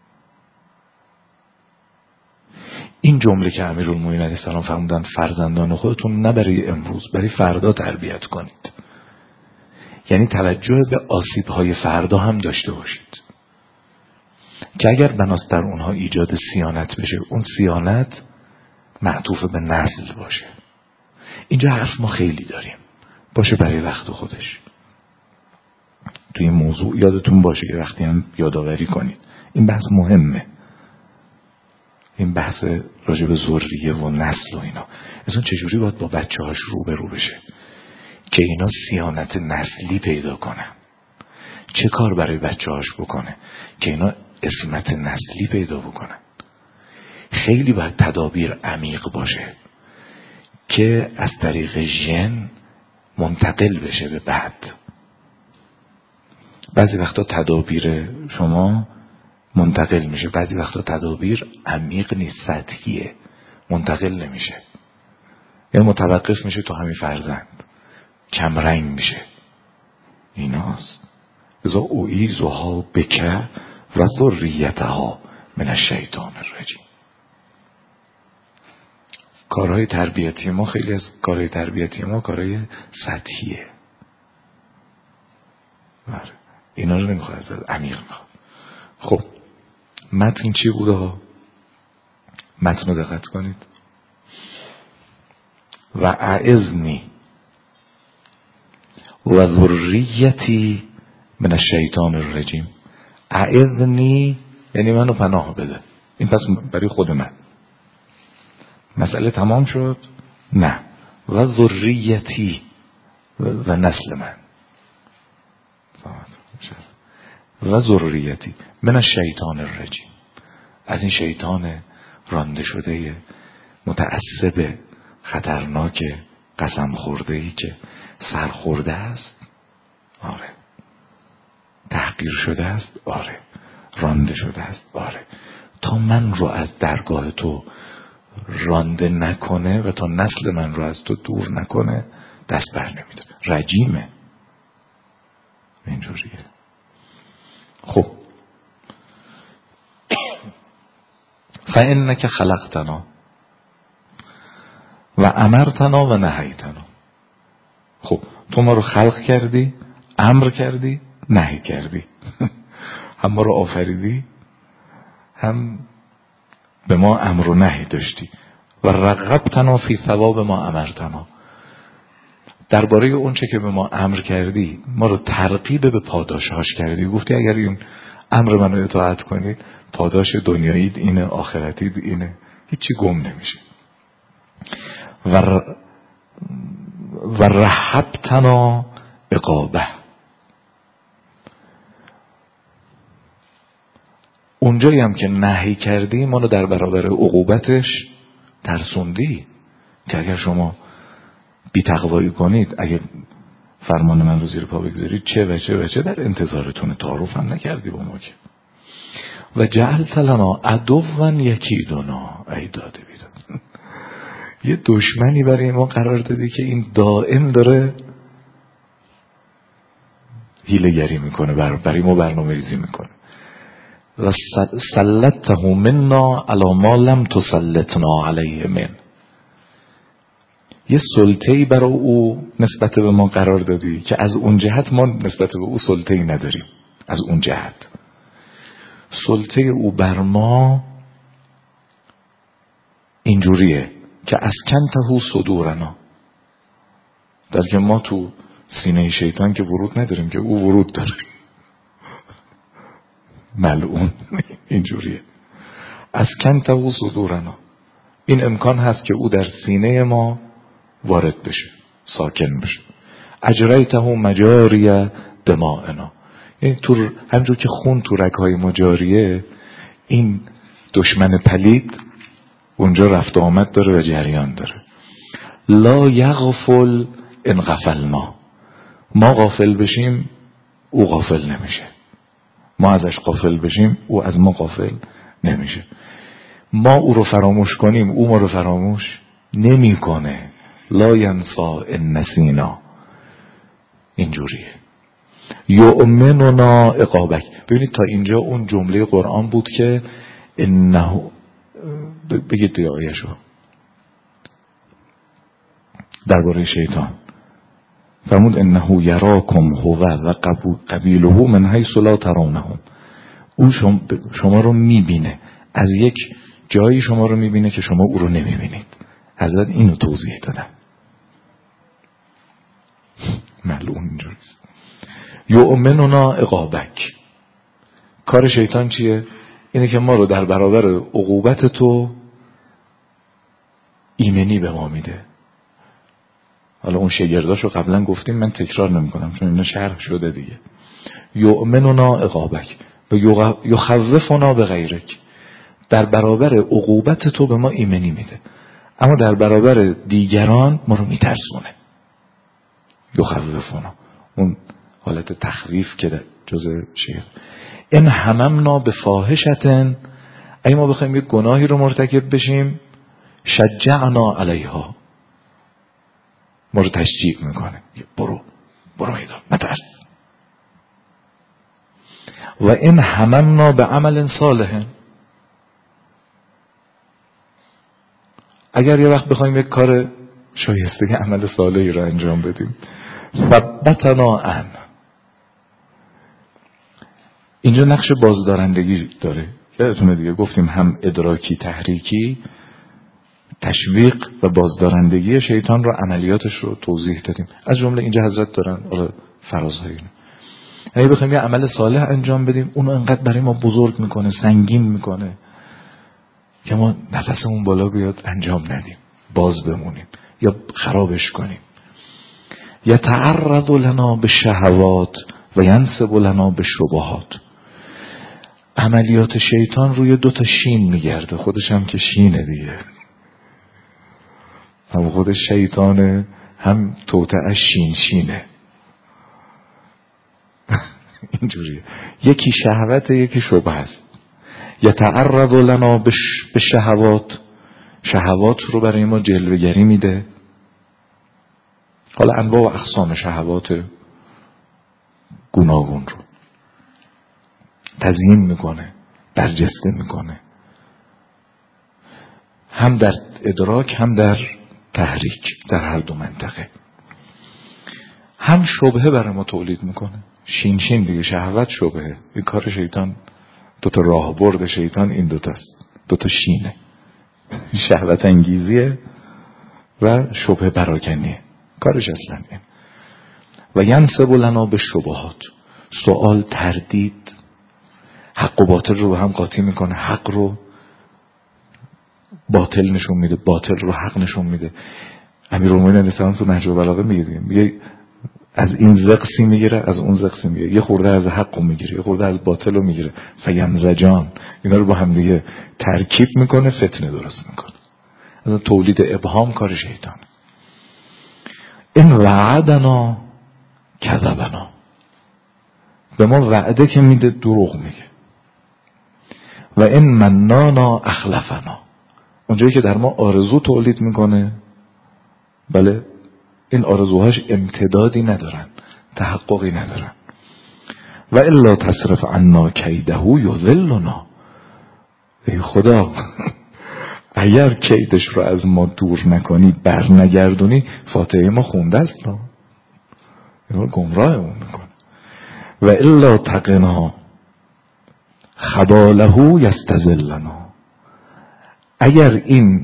این جمله که امیرالمومنین علیه السلام فرمودن فرزندان خودتون نه برای امروز، برای فردا تربیت کنید. یعنی توجه به آسیب‌های فردا هم داشته باشید که اگر بناست در اونها ایجاد صیانت بشه، اون صیانت معطوف به نسل باشه. اینجا حرف ما خیلی داریم، باشه برای وقت خودش. توی این موضوع یادتون باشه که وقتی هم یادآوری کنید این بحث مهمه، این بحث راجع به ذریه و نسل و اینا. اصلا چجوری باید با بچه‌هاش روبرو بشه که اینا صیانت نسلی پیدا کنن، چه کار برای بچه‌هاش بکنه که اینا عصمت نسلی پیدا بکنن. خیلی باید تدابیر عمیق باشه که از طریق ژن منتقل بشه به بعد. بعضی وقتا تدابیر شما منتقل میشه، بعضی وقتا تدابیر عمیق نیست، سطحیه، منتقل نمیشه، یعنی متوقف میشه تو همین فرزند، کمرنگ میشه. ایناست ازا اعیذها بک و ذریتها من الشیطان الرجیم. کارهای تربیتی ما، خیلی از کارهای تربیتی ما کارهای سطحیه، اینا رو نمیخواد، عمیق میخواد. خب متن چی بوده؟ متن رو دقت کنید. و اعذنی و ذریتی من الشیطان الرجیم. اعذنی یعنی منو پناه بده. این پس برای خود من. مسئله تمام شد؟ نه. و ذریتی و نسل من. و ذریتی من الشیطان الرجیم، از این شیطان رانده شده، متعصب، خطرناک، قسم خورده ای که سرخورده است، آره، تحقیر شده است، آره، رانده شده است، آره، تا من رو از درگاه تو رانده نکنه و تا نسل من رو از تو دور نکنه دست بر نمیده. رجیمه اینجوریه. خب فإنک خلقتنا و امرتنا و نهیتنا. خب تو ما رو خلق کردی، امر کردی، نهی کردی. هم ما رو آفریدی، هم به ما امر و نهی داشتی. و رغبتنا فی ثواب ما امرتنا، درباره اون چه که به ما امر کردی ما رو ترغیب به پاداشهاش کردی. گفتی اگر این امر منو اطاعت کنید پاداش دنیایید اینه، آخرتید اینه، هیچی گم نمیشه. و رهبتنا عقابه، اونجایی هم که نهی کردی ما رو در برابر عقوبتش ترسوندی که اگر شما بی تقوایی کنید، اگه فرمان من رو زیر پا بگذارید چه و چه و چه در انتظارتونه. تعارف هم نکردی با ما که. و جعلت لنا عدوا یکیدنا، ای داده بیداد، یه دشمنی برای ما قرار دادی که این دائم داره حیله‌گری میکنه، برای ما برنامه ریزی میکنه. و سلطته منا علی ما لم تسلطنا علیه من، یه سلطه‌ای برای او نسبت به ما قرار دادی که از اون جهت ما نسبت به او سلطه‌ای نداریم. از اون جهت سلطه او بر ما اینجوریه که اسکنته صدورنا، در که ما تو سینه شیطان که ورود نداریم که او ورود داره. ملعون اینجوریه. اسکنته صدورنا، این امکان هست که او در سینه ما وارد بشه، ساکن بشه. اجریته مجاری دمائنا، یعنی همجور که خون تو رگ‌های ما جاریه، این دشمن پلید اونجا رفت و آمد داره و جریان داره. لا یغفل ان غفلنا، ما غافل بشیم او غافل نمیشه، ما ازش غافل بشیم او از ما غافل نمیشه. ما او رو فراموش کنیم او ما رو فراموش نمیکنه. لا ینسا ان نسینا، اینجوریه. یؤمننا عقابک. ببینید تا اینجا اون جمله قرآن بود که انه، بگید دیگه آیه‌شو درباره شیطان فرمود انه یراکم هو و قبیله من حیث لا ترونهم. او شما رو میبینه، از یک جایی شما رو میبینه که شما او رو نمیبینید. حضرت اینو توضیح دادن. معلوم اینجوریست. یؤمننا عقابک. کار شیطان چیه؟ اینه که ما رو در برابر عقوبت تو ایمنی به ما میده. حالا اون شگرداشو قبلا گفتیم، من تکرار نمی کنم چون اینا شرح شده دیگه. یؤمننا عقابک و یخوفنا بغیرک. در برابر عقوبت تو به ما ایمنی میده، اما در برابر دیگران ما رو میترسونه. یخوفنا، اون حالت تخویف که جزء شعر. ان هممنا بفاحشة، اگه ما بخوایم یک گناهی رو مرتکب بشیم، شجعنا علیها، ما رو تشجیع میکنه، برو میدان نترس. و ان هممنا بعمل صالح، اگر یه وقت بخوایم یک کار شایسته عمل صالحی رو انجام بدیم، ثبتنا ان. اینجا نقش بازدارندگی داره. یادتونه دیگه گفتیم هم ادراکی تحریکی، تشویق و بازدارندگی شیطان رو، عملیاتش رو توضیح دادیم. از جمله اینجا حضرت دارن فرازهایی. اگه بخوایم یه عمل صالح انجام بدیم، اونو انقدر برای ما بزرگ میکنه، سنگین میکنه که ما نفسمون بالا بیاد انجام ندیم، باز بمونیم یا خرابش کنیم. یتعرض لنا بالشهوات و ینسب لنا بالشبهات. عملیات شیطان روی 2 تا شین میگرده، خودش هم که شینه دیگه، هم خودش شیطانه، هم توطئه شینه. اینجوریه، یکی شهوت یکی شبهه است. یتعرض لنا بالشهوات، شهوات رو برای ما جلوه‌گری میده. حالا انواع و اقسام شهوات گوناگون رو تزیین میکنه، برجسته میکنه، هم در ادراک هم در تحریک، در هر 2 منطقه. هم شبهه برای ما تولید میکنه، شین دیگه، شهوت شبهه. این کار شیطان، 2 تا راه برد شیطان این 2 تاست، 2 تا شینه، شهوت انگیزیه و شبهه پراکنیه، کارش اصلا این. و ینسب لنا بالشبهات، سوال، تردید، حق و باطل رو به هم قاطی میکنه، حق رو باطل نشون میده، باطل رو حق نشون میده. امیرالمومنین علیه السلام تو نهج البلاغه میگه از این زقسی میگیره، از اون زقسی میگیره، یه خورده از حق رو میگیره، یه خورده از باطل رو میگیره، فیمزجان، اینا رو با هم دیگه ترکیب میکنه، فتنه درست میکنه. از تولید ابهام کار شیطان. این وعدنا کذبنا، به ما وعده که میده دروغ میگه. و این منانا اخلفنا، اونجایی که در ما آرزو تولید میکنه، بله، این آرزوهاش امتدادی ندارن، تحققی ندارن. و الا تصرف عنا کیده یذلنا، ای خدا اگر کیدش رو از ما دور نکنی، بر نگردونی، فاتحه ما خونده است، اینا گمراهمون میکنه. و الا تقنا خباله یستذلنا، اگر این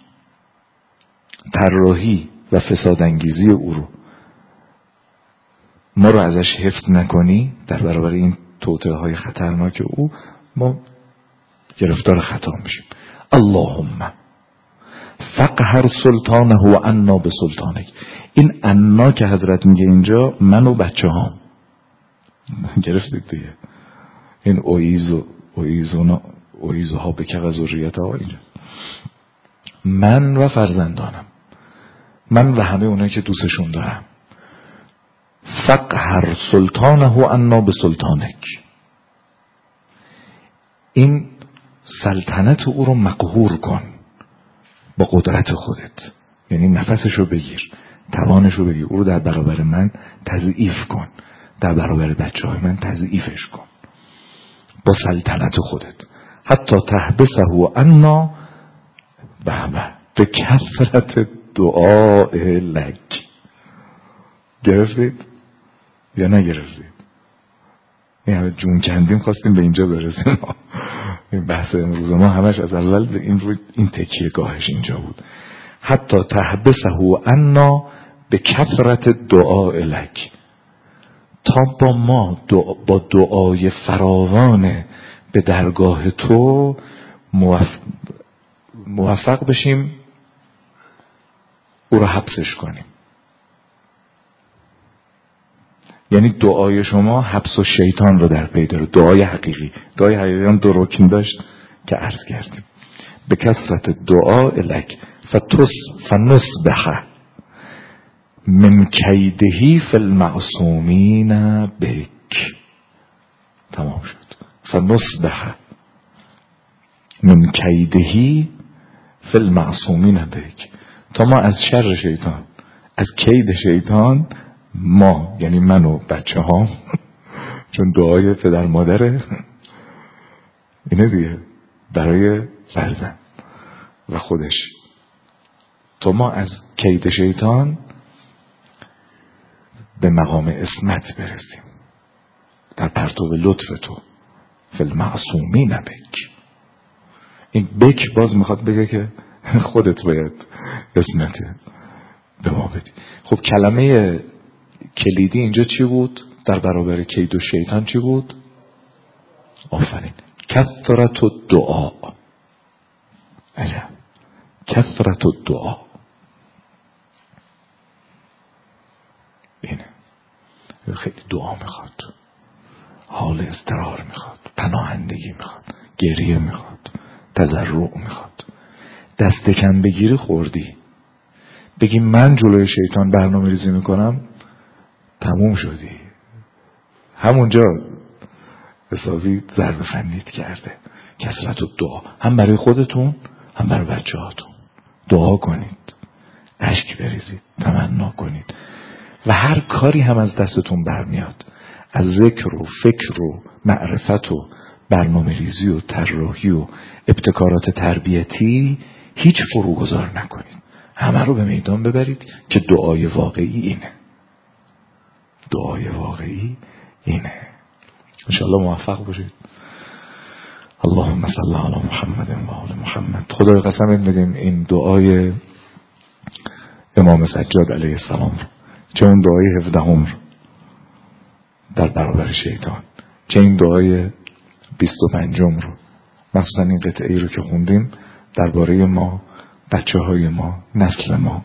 طراحی و فسادانگیزی او رو ما رو ازش حفظ نکنی، در برابر این توطئه های خطرناک او ما گرفتار خطا میشیم. اللهم فقهر سلطانه و انا به سلطانک. این انا که حضرت میگه اینجا، من و بچه هام، گرفتید دیگه، این اویزها به که ذریت ها اینجاست، من و فرزندانم، من و همه اونایی که دوستشون دارم. فقهر سلطانه و انا به سلطانک، این سلطنت او رو مقهور کن با قدرت خودت، یعنی نفسشو بگیر، توانشو بگیر، او رو در برابر من تضعیف کن، در برابر بچه های من تضعیفش کن با سلطنت خودت، حتی تحبسه عنا به کثرت دعاء لک. گرفتید یا نگرفتید؟ این همه جون کندیم خواستیم به اینجا برسیم. این بحث امروز ما همش از اول به این تکیه گاهش اینجا بود. حتی تحبسه عنا به کثرت دعاء لک، تا با ما با دعای فراوان به درگاه تو موفق بشیم او رو حبسش کنیم. یعنی دعای شما حبس و شیطان رو در پی داره. دعای حقیقی هم 2 رکن داشت که عرض کردیم. به کثرت دعاء لک فنصبح من کیدهی فی المعصومین بک. تمام شد. فنصبح من کیدهی فی المعصومین بک، تا ما از شر شیطان، از کید شیطان، ما یعنی من و بچه ها چون دعای پدر مادره اینه دیگه برای فرزند و خودش، تا ما از کید شیطان به مقام عصمت برسیم در پرتو لطف تو. فی المعصومین بک. این بک باز میخواد بگه که خودت باید عصمت به ما بدی. خب کلمه کلیدی اینجا چی بود؟ در برابر کید و شیطان چی بود؟ آفرین، کثرت الدعا. کثرت الدعا اینه. خیلی دعا میخواد، حال اضطرار میخواد، پناهندگی میخواد، گریه میخواد، تضرع میخواد. دست کم بگیری خوردی. بگی من جلوی شیطان برنامه ریزی میکنم، تموم شدی. همونجا حسابی ضرب فنیت کرده. کثرت الدعا، هم برای خودتون هم برای بچه هاتون. دعا کنید، اشک بریزید، تمنا کنید و هر کاری هم از دستتون برمیاد، از ذکر و فکر و معرفت و برنامه ریزی و طراحی و ابتکارات تربیتی هیچ فروگذار نکنید. همه رو به میدان ببرید که دعای واقعی اینه. دعای واقعی اینه. انشاءالله موفق باشید. اللهم صل علی محمد و آل محمد. خدای قسمت میدیم این دعای امام سجاد علیه السلام رو، چه اون دعای 17 رو در برابر شیطان، چه این دعای 25 رو، مخصوصا این قطعه رو که خوندیم درباره ما، بچه های ما، نسل ما،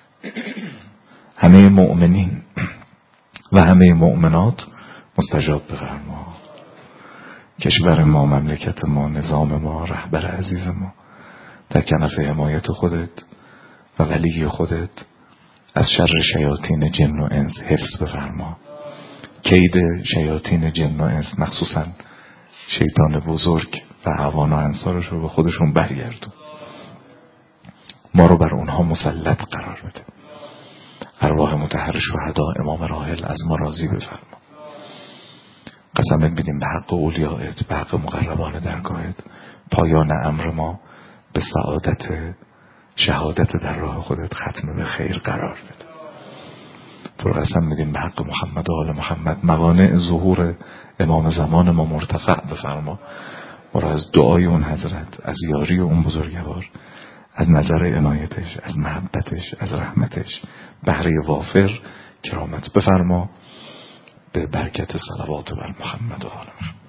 همه مؤمنین و همه مؤمنات مستجاب بفرما. کشور ما، مملکت ما، نظام ما، رهبر عزیز ما در کنف حمایت خودت و ولی خودت از شر شیاطین جن و انس حفظ بفرما. کید شیاطین جن و انس، مخصوصا شیطان بزرگ و اعوان و انصارش رو به خودشون برگردون. ما رو بر اونها مسلط قرار بده. ارواح مطهر شهدا امام راحل از ما راضی بفرما. قسمت بدیم به حق اولیائت، به حق مقربان درگاهت، پایان امر ما به سعادت شهادت در راه خودت ختم به خیر قرار بده. تو قسم بدیم به حق محمد و آل محمد موانع ظهور امام زمان ما مرتفع بفرما. ما را از دعای اون حضرت، از یاری اون بزرگوار، از نظر عنایتش، از محبتش، از رحمتش بهره وافر کرامت بفرما. به برکت صلوات بر محمد و آل محمد.